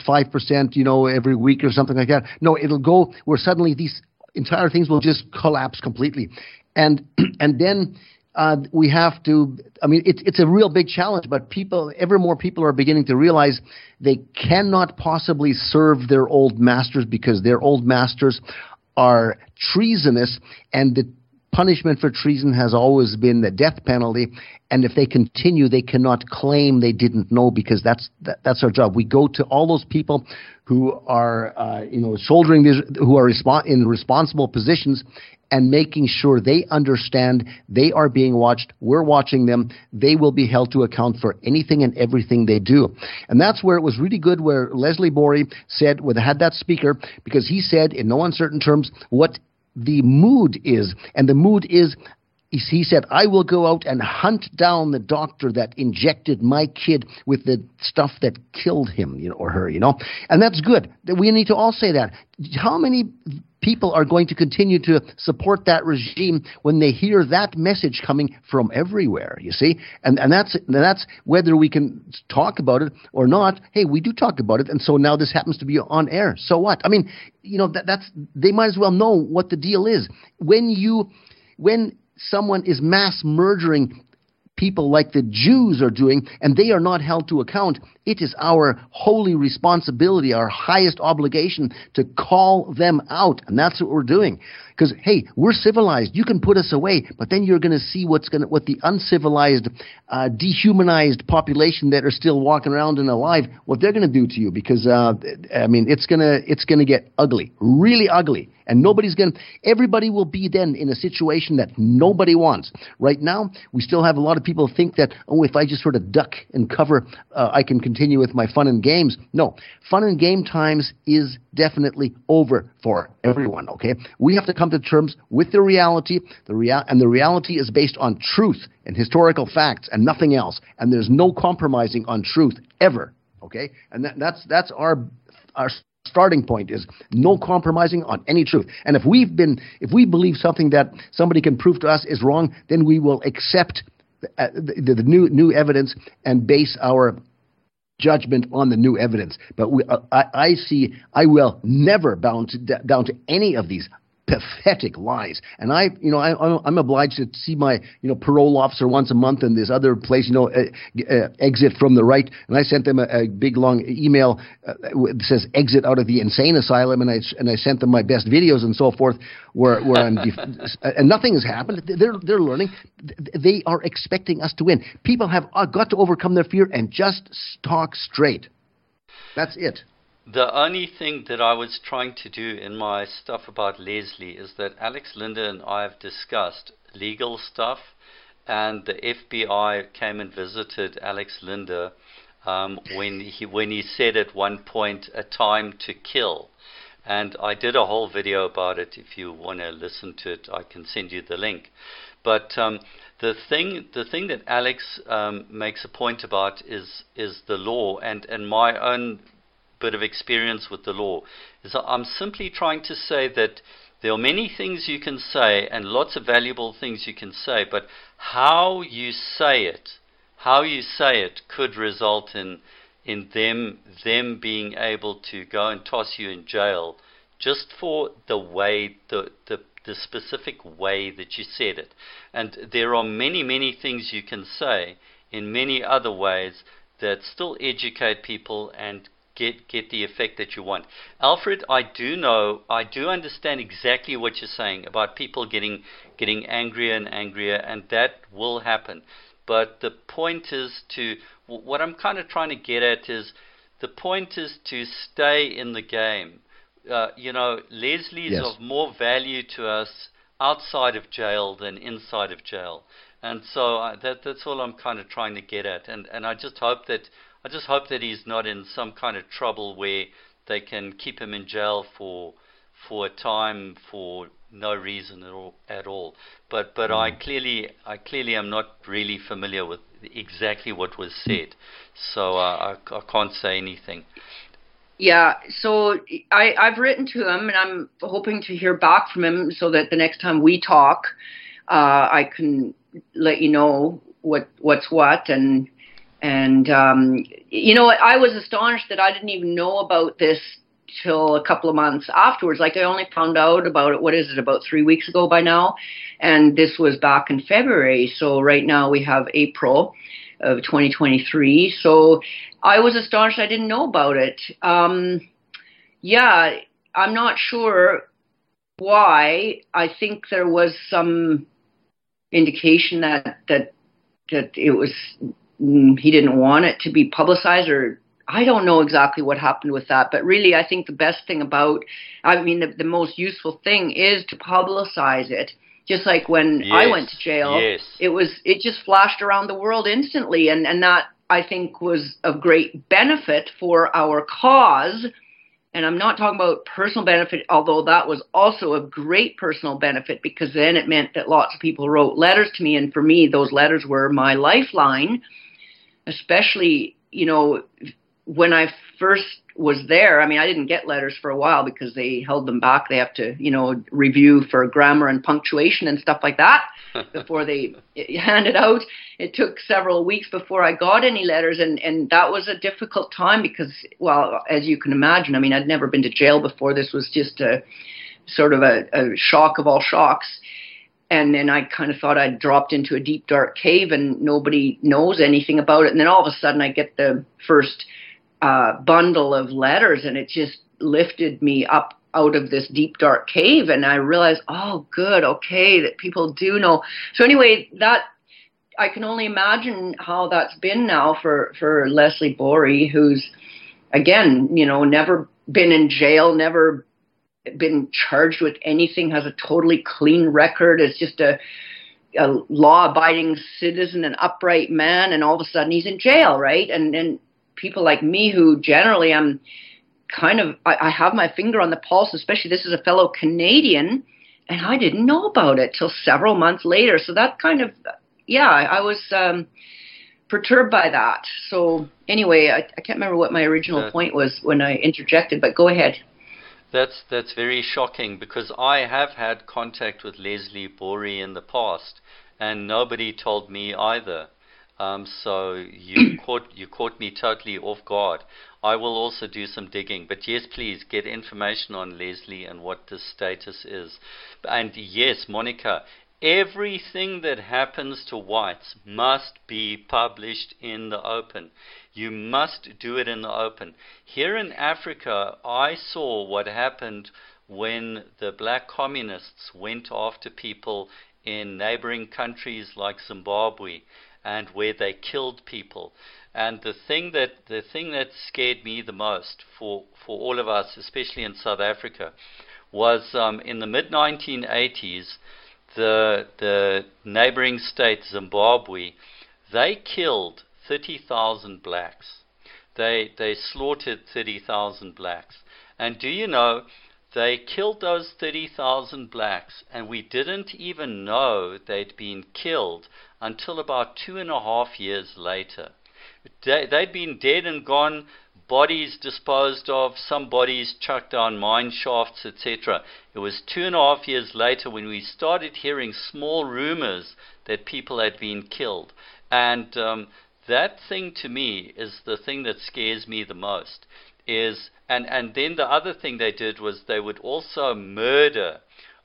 5%, every week or something like that. No, it'll go where suddenly these entire things will just collapse completely, and then we have to. I mean, it's a real big challenge, but ever more people are beginning to realize they cannot possibly serve their old masters because their old masters are treasonous, and the punishment for treason has always been the death penalty, and if they continue, they cannot claim they didn't know because that's our job. We go to all those people who are shouldering this, who are in responsible positions, and making sure they understand they are being watched. We're watching them. They will be held to account for anything and everything they do. And that's where it was really good where Leslie Borey had that speaker, because he said in no uncertain terms what the mood is. And the mood is, he said, I will go out and hunt down the doctor that injected my kid with the stuff that killed him, or her, And that's good. We need to all say that. How many people are going to continue to support that regime when they hear that message coming from everywhere, you see? And that's whether we can talk about it or not. Hey, we do talk about it, and so now this happens to be on air. So what? I mean, that's they might as well know what the deal is. When someone is mass murdering people like the Jews are doing, and they are not held to account, it is our holy responsibility, our highest obligation to call them out. And that's what we're doing. Because, hey, we're civilized. You can put us away, but then you're going to see what the uncivilized, dehumanized population that are still walking around and alive, what they're going to do to you. Because, it's going to get ugly, really ugly. And everybody will be then in a situation that nobody wants. Right now, we still have a lot of people think that, if I just sort of duck and cover, I can continue with my fun and games. No, fun and game times is definitely over for everyone, okay? We have to come to terms with the reality, and the reality is based on truth and historical facts and nothing else. And there's no compromising on truth ever, okay? And that's our starting point is no compromising on any truth. And if we believe something that somebody can prove to us is wrong, then we will accept the new evidence and base our judgment on the new evidence. But I will never bow down to any of these pathetic lies. And I'm obliged to see my parole officer once a month in this other place, exit from the right. And I sent them a big long email that says exit out of the insane asylum, and I sent them my best videos and so forth where I'm and nothing has happened. They're learning. They are expecting us to win. People have got to overcome their fear and just talk straight. That's it. The only thing that I was trying to do in my stuff about Leslie is that Alex Linder and I have discussed legal stuff, and the FBI came and visited Alex Linder when he said at one point, a time to kill. And I did a whole video about it. If you want to listen to it, I can send you the link. But the thing that Alex makes a point about is the law, and my own bit of experience with the law is I'm simply trying to say that there are many things you can say and lots of valuable things you can say, but how you say it could result in them being able to go and toss you in jail just for the way the specific way that you said it. And there are many things you can say in many other ways that still educate people and get the effect that you want. Alfred, I do understand exactly what you're saying about people getting angrier and angrier, and that will happen. But the point is what I'm kind of trying to get at is, the point is to stay in the game. Leslie's Yes. of more value to us outside of jail than inside of jail, and so that's all I'm kind of trying to get at. And I just hope that he's not in some kind of trouble where they can keep him in jail for a time for no reason at all. But I clearly am not really familiar with exactly what was said, so I can't say anything. Yeah, so I've written to him, and I'm hoping to hear back from him so that the next time we talk, I can let you know what's what. And I was astonished that I didn't even know about this till a couple of months afterwards. Like, I only found out about it, about 3 weeks ago by now, and this was back in February. So right now we have April of 2023. So I was astonished I didn't know about it. Yeah, I'm not sure why. I think there was some indication that it was, he didn't want it to be publicized, or I don't know exactly what happened with that. But really, I think the best thing the most useful thing is to publicize it. Just like when I went to jail, it just flashed around the world instantly, and that, I think, was of great benefit for our cause. And I'm not talking about personal benefit, although that was also of great personal benefit, because then it meant that lots of people wrote letters to me, and for me, those letters were my lifeline, especially, when I first was there. I mean, I didn't get letters for a while because they held them back. They have to, review for grammar and punctuation and stuff like that before they hand it out. It took several weeks before I got any letters, and that was a difficult time because, well, as you can imagine, I mean, I'd never been to jail before. This was just a sort of a shock of all shocks. And then I kind of thought I'd dropped into a deep, dark cave and nobody knows anything about it. And then all of a sudden I get the first bundle of letters, and it just lifted me up out of this deep, dark cave. And I realized, oh, good, okay, that people do know. So anyway, that, I can only imagine how that's been now for Leslie Borey, who's, again, never been in jail, never been charged with anything, has a totally clean record, is just a law-abiding citizen, an upright man, and all of a sudden he's in jail, right? And people like me, who generally I'm kind of, I have my finger on the pulse, especially this is a fellow Canadian, and I didn't know about it till several months later. So that kind of, I was perturbed by that. So anyway, I can't remember what my original point was when I interjected, but go ahead. That's very shocking, because I have had contact with Leslie Borey in the past, and nobody told me either. So you caught me totally off guard. I will also do some digging, but yes, please get information on Leslie and what the status is. And yes, Monica, everything that happens to whites must be published in the open. You must do it in the open. Here in Africa, I saw what happened when the black communists went after people in neighboring countries like Zimbabwe, and where they killed people. And the thing that scared me the most for all of us, especially in South Africa, was in the mid-1980s, the neighboring state Zimbabwe, they killed 30,000 blacks. They slaughtered 30,000 blacks. And do you know, they killed those 30,000 blacks, and we didn't even know they'd been killed until about 2.5 years later. They'd been dead and gone, bodies disposed of, some bodies chucked down mine shafts, etc. It was 2.5 years later when we started hearing small rumors that people had been killed. And that thing, to me, is the thing that scares me the most. And then the other thing they did was they would also murder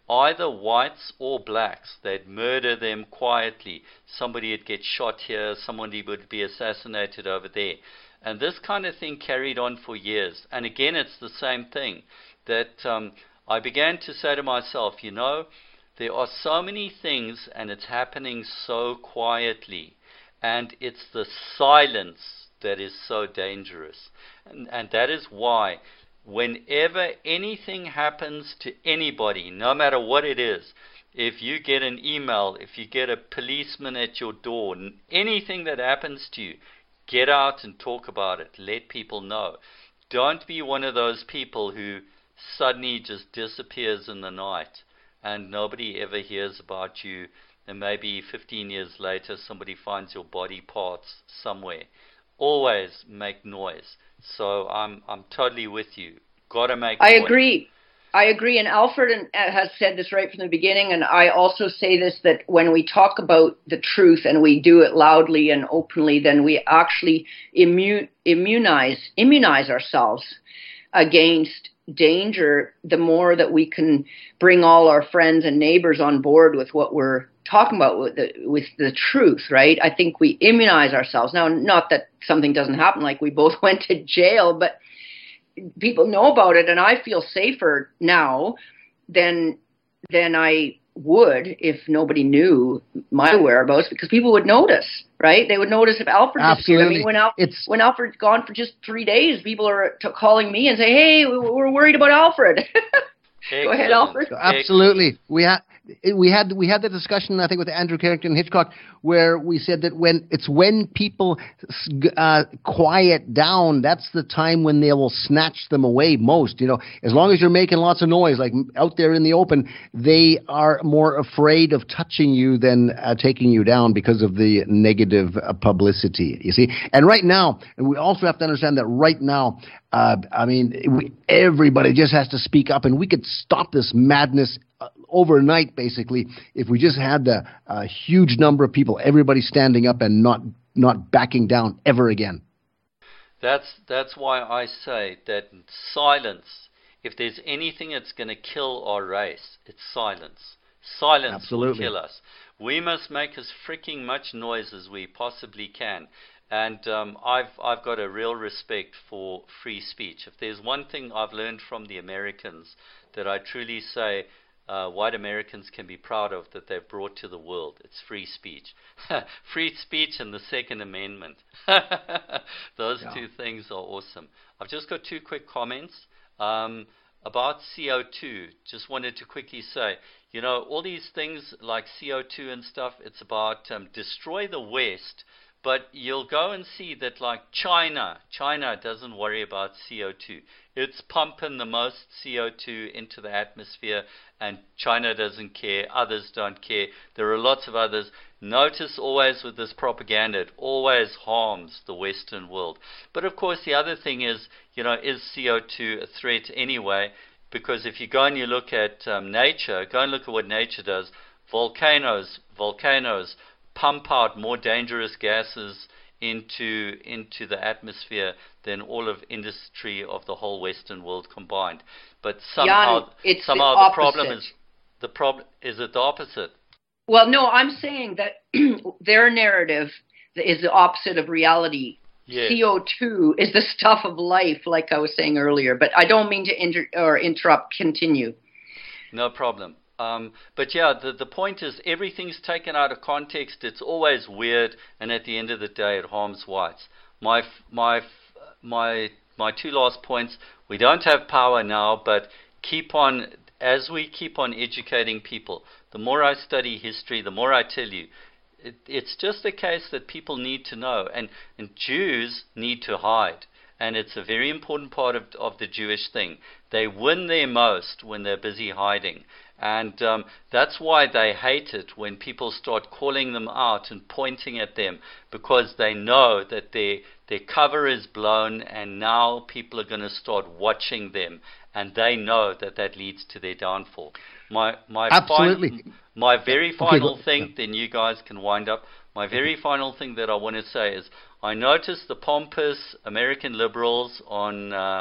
either whites or blacks. They'd murder them quietly. Somebody would get shot here, somebody would be assassinated over there. And this kind of thing carried on for years. And again, it's the same thing, that I began to say to myself, there are so many things and it's happening so quietly. And it's the silence that is so dangerous. And that is why whenever anything happens to anybody, no matter what it is, if you get an email, if you get a policeman at your door, anything that happens to you, get out and talk about it. Let people know. Don't be one of those people who suddenly just disappears in the night and nobody ever hears about you, and maybe 15 years later somebody finds your body parts somewhere. Always make noise. So I'm totally with you. Got to make noise. I agree, and Alfred has said this right from the beginning, and I also say this, that when we talk about the truth and we do it loudly and openly, then we actually immunize ourselves against danger. The more that we can bring all our friends and neighbors on board with what we're talking about, with the truth, right? I think we immunize ourselves. Now, not that something doesn't happen, like we both went to jail, but people know about it, and I feel safer now than I would if nobody knew my whereabouts, because people would notice, right? They would notice if Alfred disappeared. I mean, when Alfred's gone for just 3 days, people are calling me and say, "Hey, we're worried about Alfred." Go ahead, Alfred. Absolutely. We had the discussion, I think, with Andrew Carrington Hitchcock, where we said that when people quiet down, that's the time when they will snatch them away most. As long as you're making lots of noise, like out there in the open, they are more afraid of touching you than taking you down because of the negative publicity. You see, and right now, and we also have to understand that right now, everybody just has to speak up, and we could stop this madness overnight, basically, if we just had a huge number of people, everybody standing up and not backing down ever again. That's why I say that silence, if there's anything that's going to kill our race, it's silence. Silence Absolutely. will kill us. We must make as freaking much noise as we possibly can. And I've got a real respect for free speech. If there's one thing I've learned from the Americans that I truly say white Americans can be proud of that they've brought to the world, it's free speech. Free speech and the Second Amendment. Those two things are awesome. I've just got 2 quick comments. About CO2, just wanted to quickly say, all these things like CO2 and stuff, it's about destroy the West. But you'll go and see that, like China doesn't worry about CO2. It's pumping the most CO2 into the atmosphere, and China doesn't care. Others don't care. There are lots of others. Notice always with this propaganda, it always harms the Western world. But of course, the other thing is, is CO2 a threat anyway? Because if you go and you look at nature, go and look at what nature does. Volcanoes pump out more dangerous gases into the atmosphere than all of industry of the whole Western world combined. But somehow the problem is it the opposite? Well, no, I'm saying that their narrative is the opposite of reality. Yes. CO2 is the stuff of life, like I was saying earlier. But I don't mean to interrupt. Continue. No problem. But yeah, the point is everything's taken out of context. It's always weird, and at the end of the day, it harms whites. My 2 last points. We don't have power now, but as we keep on educating people, the more I study history, the more I tell you, it's just a case that people need to know, and Jews need to hide. And it's a very important part of the Jewish thing. They win their most when they're busy hiding. And that's why they hate it when people start calling them out and pointing at them, because they know that their cover is blown, and now people are going to start watching them, and they know that leads to their downfall. Absolutely. My very final thing, then you guys can wind up. My very final thing that I want to say is, I noticed the pompous American liberals on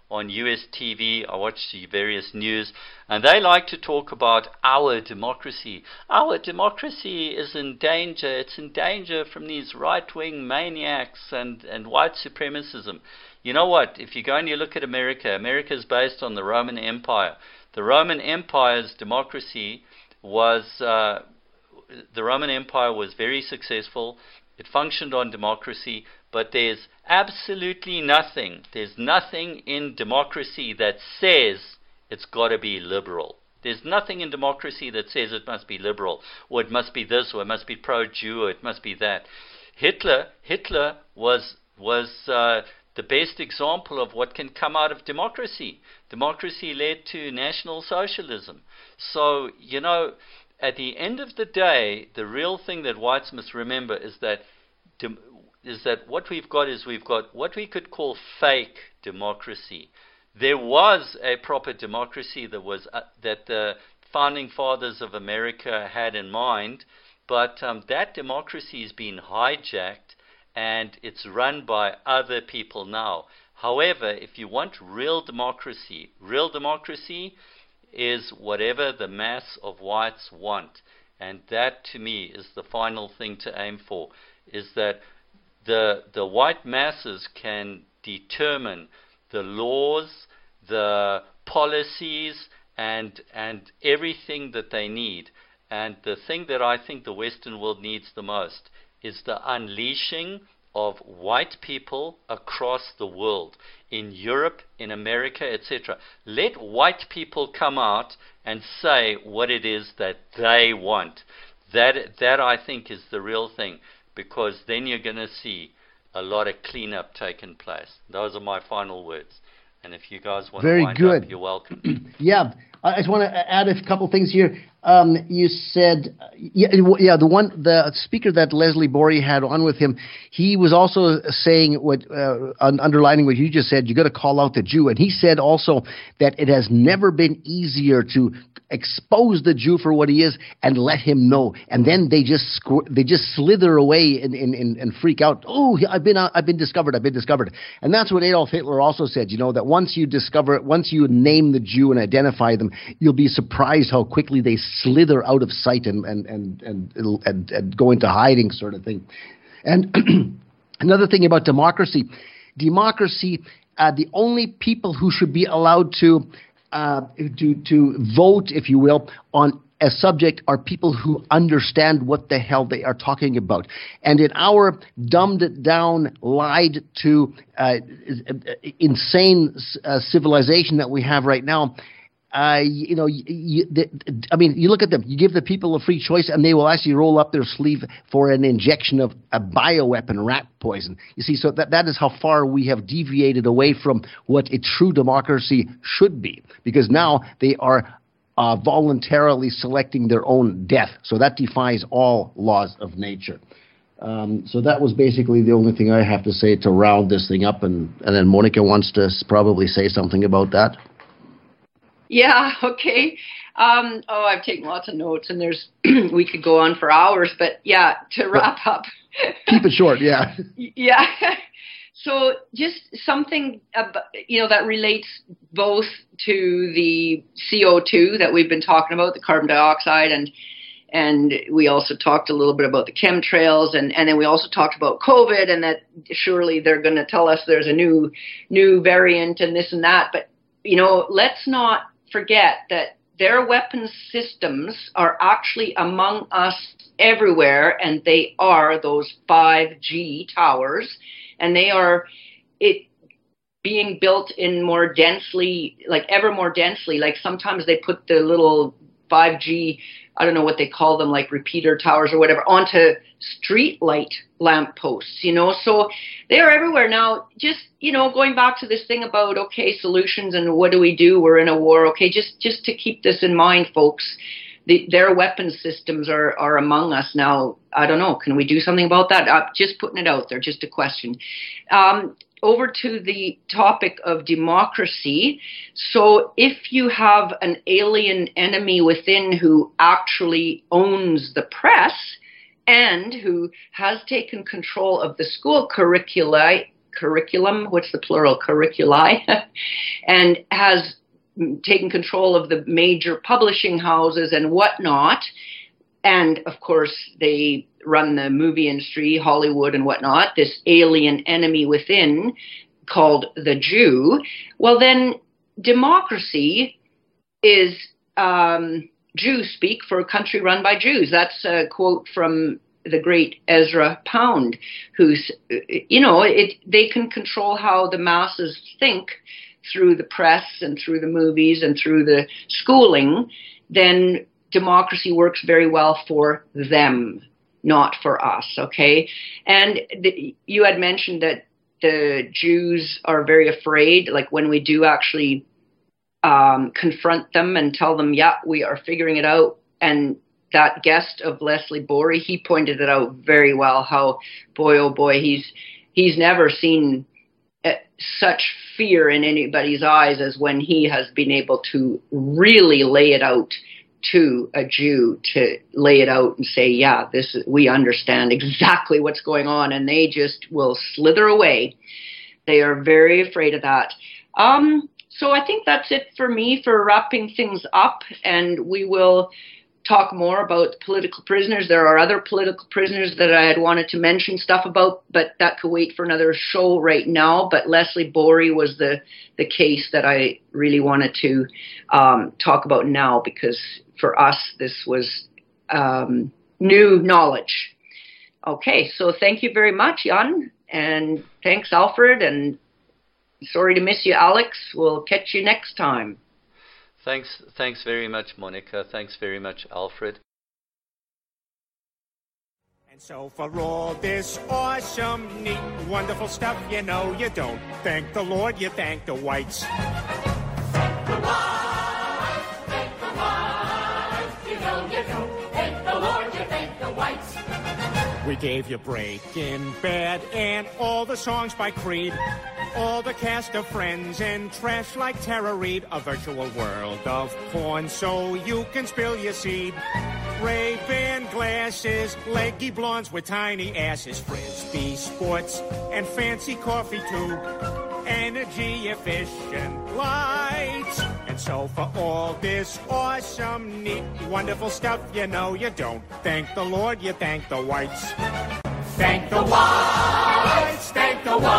on US TV. I watch the various news, and they like to talk about our democracy. Our democracy is in danger. It's in danger from these right-wing maniacs and white supremacism. You know what? If you go and you look at America, America is based on the Roman Empire. The Roman Empire's democracy was the Roman Empire was very successful. It functioned on democracy, but there's absolutely nothing. There's nothing in democracy that says it's got to be liberal. There's nothing in democracy that says it must be liberal, or it must be this, or it must be pro-Jew, or it must be that. Hitler was the best example of what can come out of democracy. Democracy led to National Socialism. So, you know, at the end of the day, the real thing that whites must remember is that what we've got is we've got what we could call fake democracy. There was a proper democracy that was that the founding fathers of America had in mind, but that democracy has been hijacked and it's run by other people now. However, if you want real democracy is whatever the mass of whites want. And that, to me, is the final thing to aim for, is that the white masses can determine the laws, the policies, and everything that they need. And the thing that I think the Western world needs the most is the unleashing of white people across the world, in Europe, in America, etc. Let white people come out and say what it is that they want. That I think is the real thing, because then you're going to see a lot of cleanup taking place. Those are my final words. And if you guys want to wind up, you're welcome. Yeah, I just want to add a couple things here. You said, the speaker that Leslie Borey had on with him, he was also saying underlining what you just said. You got to call out the Jew, and he said also that it has never been easier to expose the Jew for what he is and let him know, and then they just slither away and freak out. Oh, I've been discovered, and that's what Adolf Hitler also said. You know, that once you name the Jew and identify them, you'll be surprised how quickly they slither out of sight and go into hiding, sort of thing. And another thing about democracy, the only people who should be allowed to vote, if you will, on a subject are people who understand what the hell they are talking about. And in our dumbed down, lied to, insane civilization that we have right now, you look at them. You give the people a free choice, and they will actually roll up their sleeve for an injection of a bioweapon, rat poison. You see, so that is how far we have deviated away from what a true democracy should be, because now they are voluntarily selecting their own death. So that defies all laws of nature. So that was basically the only thing I have to say to round this thing up, and then Monica wants to probably say something about that. Yeah, okay. I've taken lots of notes, and we could go on for hours, but yeah, to wrap up. Keep it short, yeah. Yeah. So just something that relates both to the CO2 that we've been talking about, the carbon dioxide, and we also talked a little bit about the chemtrails, and then we also talked about COVID, and that surely they're going to tell us there's a new variant and this and that. But let's not forget that their weapons systems are actually among us everywhere, and they are those 5G towers, and they are being built in more densely, like ever more densely. Like sometimes they put the little 5G, I don't know what they call them, like repeater towers or whatever, onto street light lamp posts, so they're everywhere now. Just, going back to this thing about, okay, solutions and what do we do? We're in a war. Okay, just to keep this in mind, folks, their weapons systems are among us now. I don't know. Can we do something about that? Just putting it out there, just a question. Over to the topic of democracy. So if you have an alien enemy within who actually owns the press and who has taken control of the school curricula, curriculum, what's the plural, curriculi, and has taken control of the major publishing houses and whatnot. And, of course, they run the movie industry, Hollywood and whatnot, this alien enemy within called the Jew. Well, then democracy is Jew speak for a country run by Jews. That's a quote from the great Ezra Pound, who's, they can control how the masses think through the press and through the movies and through the schooling. Then democracy works very well for them, not for us, okay? And you had mentioned that the Jews are very afraid, like when we do actually confront them and tell them, yeah, we are figuring it out. And that guest of Leslie Borey, he pointed it out very well, how, boy, oh boy, he's never seen such fear in anybody's eyes as when he has been able to really lay it out to a Jew, to lay it out and say, yeah, we understand exactly what's going on, and they just will slither away. They are very afraid of that. So I think that's it for me for wrapping things up, and we will talk more about political prisoners. There are other political prisoners that I had wanted to mention stuff about, but that could wait for another show right now. But Leslie Borey was the case that I really wanted to talk about now, because for us, this was new knowledge. Okay, so thank you very much, Jan, and thanks, Alfred, and sorry to miss you, Alex. We'll catch you next time. Thanks very much, Monica. Thanks very much, Alfred. And so for all this awesome, neat, wonderful stuff, you don't thank the Lord, you thank the whites. Thank the whites, you don't thank the Lord, you thank the whites. We gave you Breaking Bad and all the songs by Creed, all the cast of Friends and trash like Tara Reid, a virtual world of porn so you can spill your seed. Ray-Ban glasses, leggy blondes with tiny asses, Frisbee sports and fancy coffee too, energy efficient lights. And so for all this awesome, neat, wonderful stuff, you don't thank the Lord, you thank the whites. Thank the whites, thank the whites.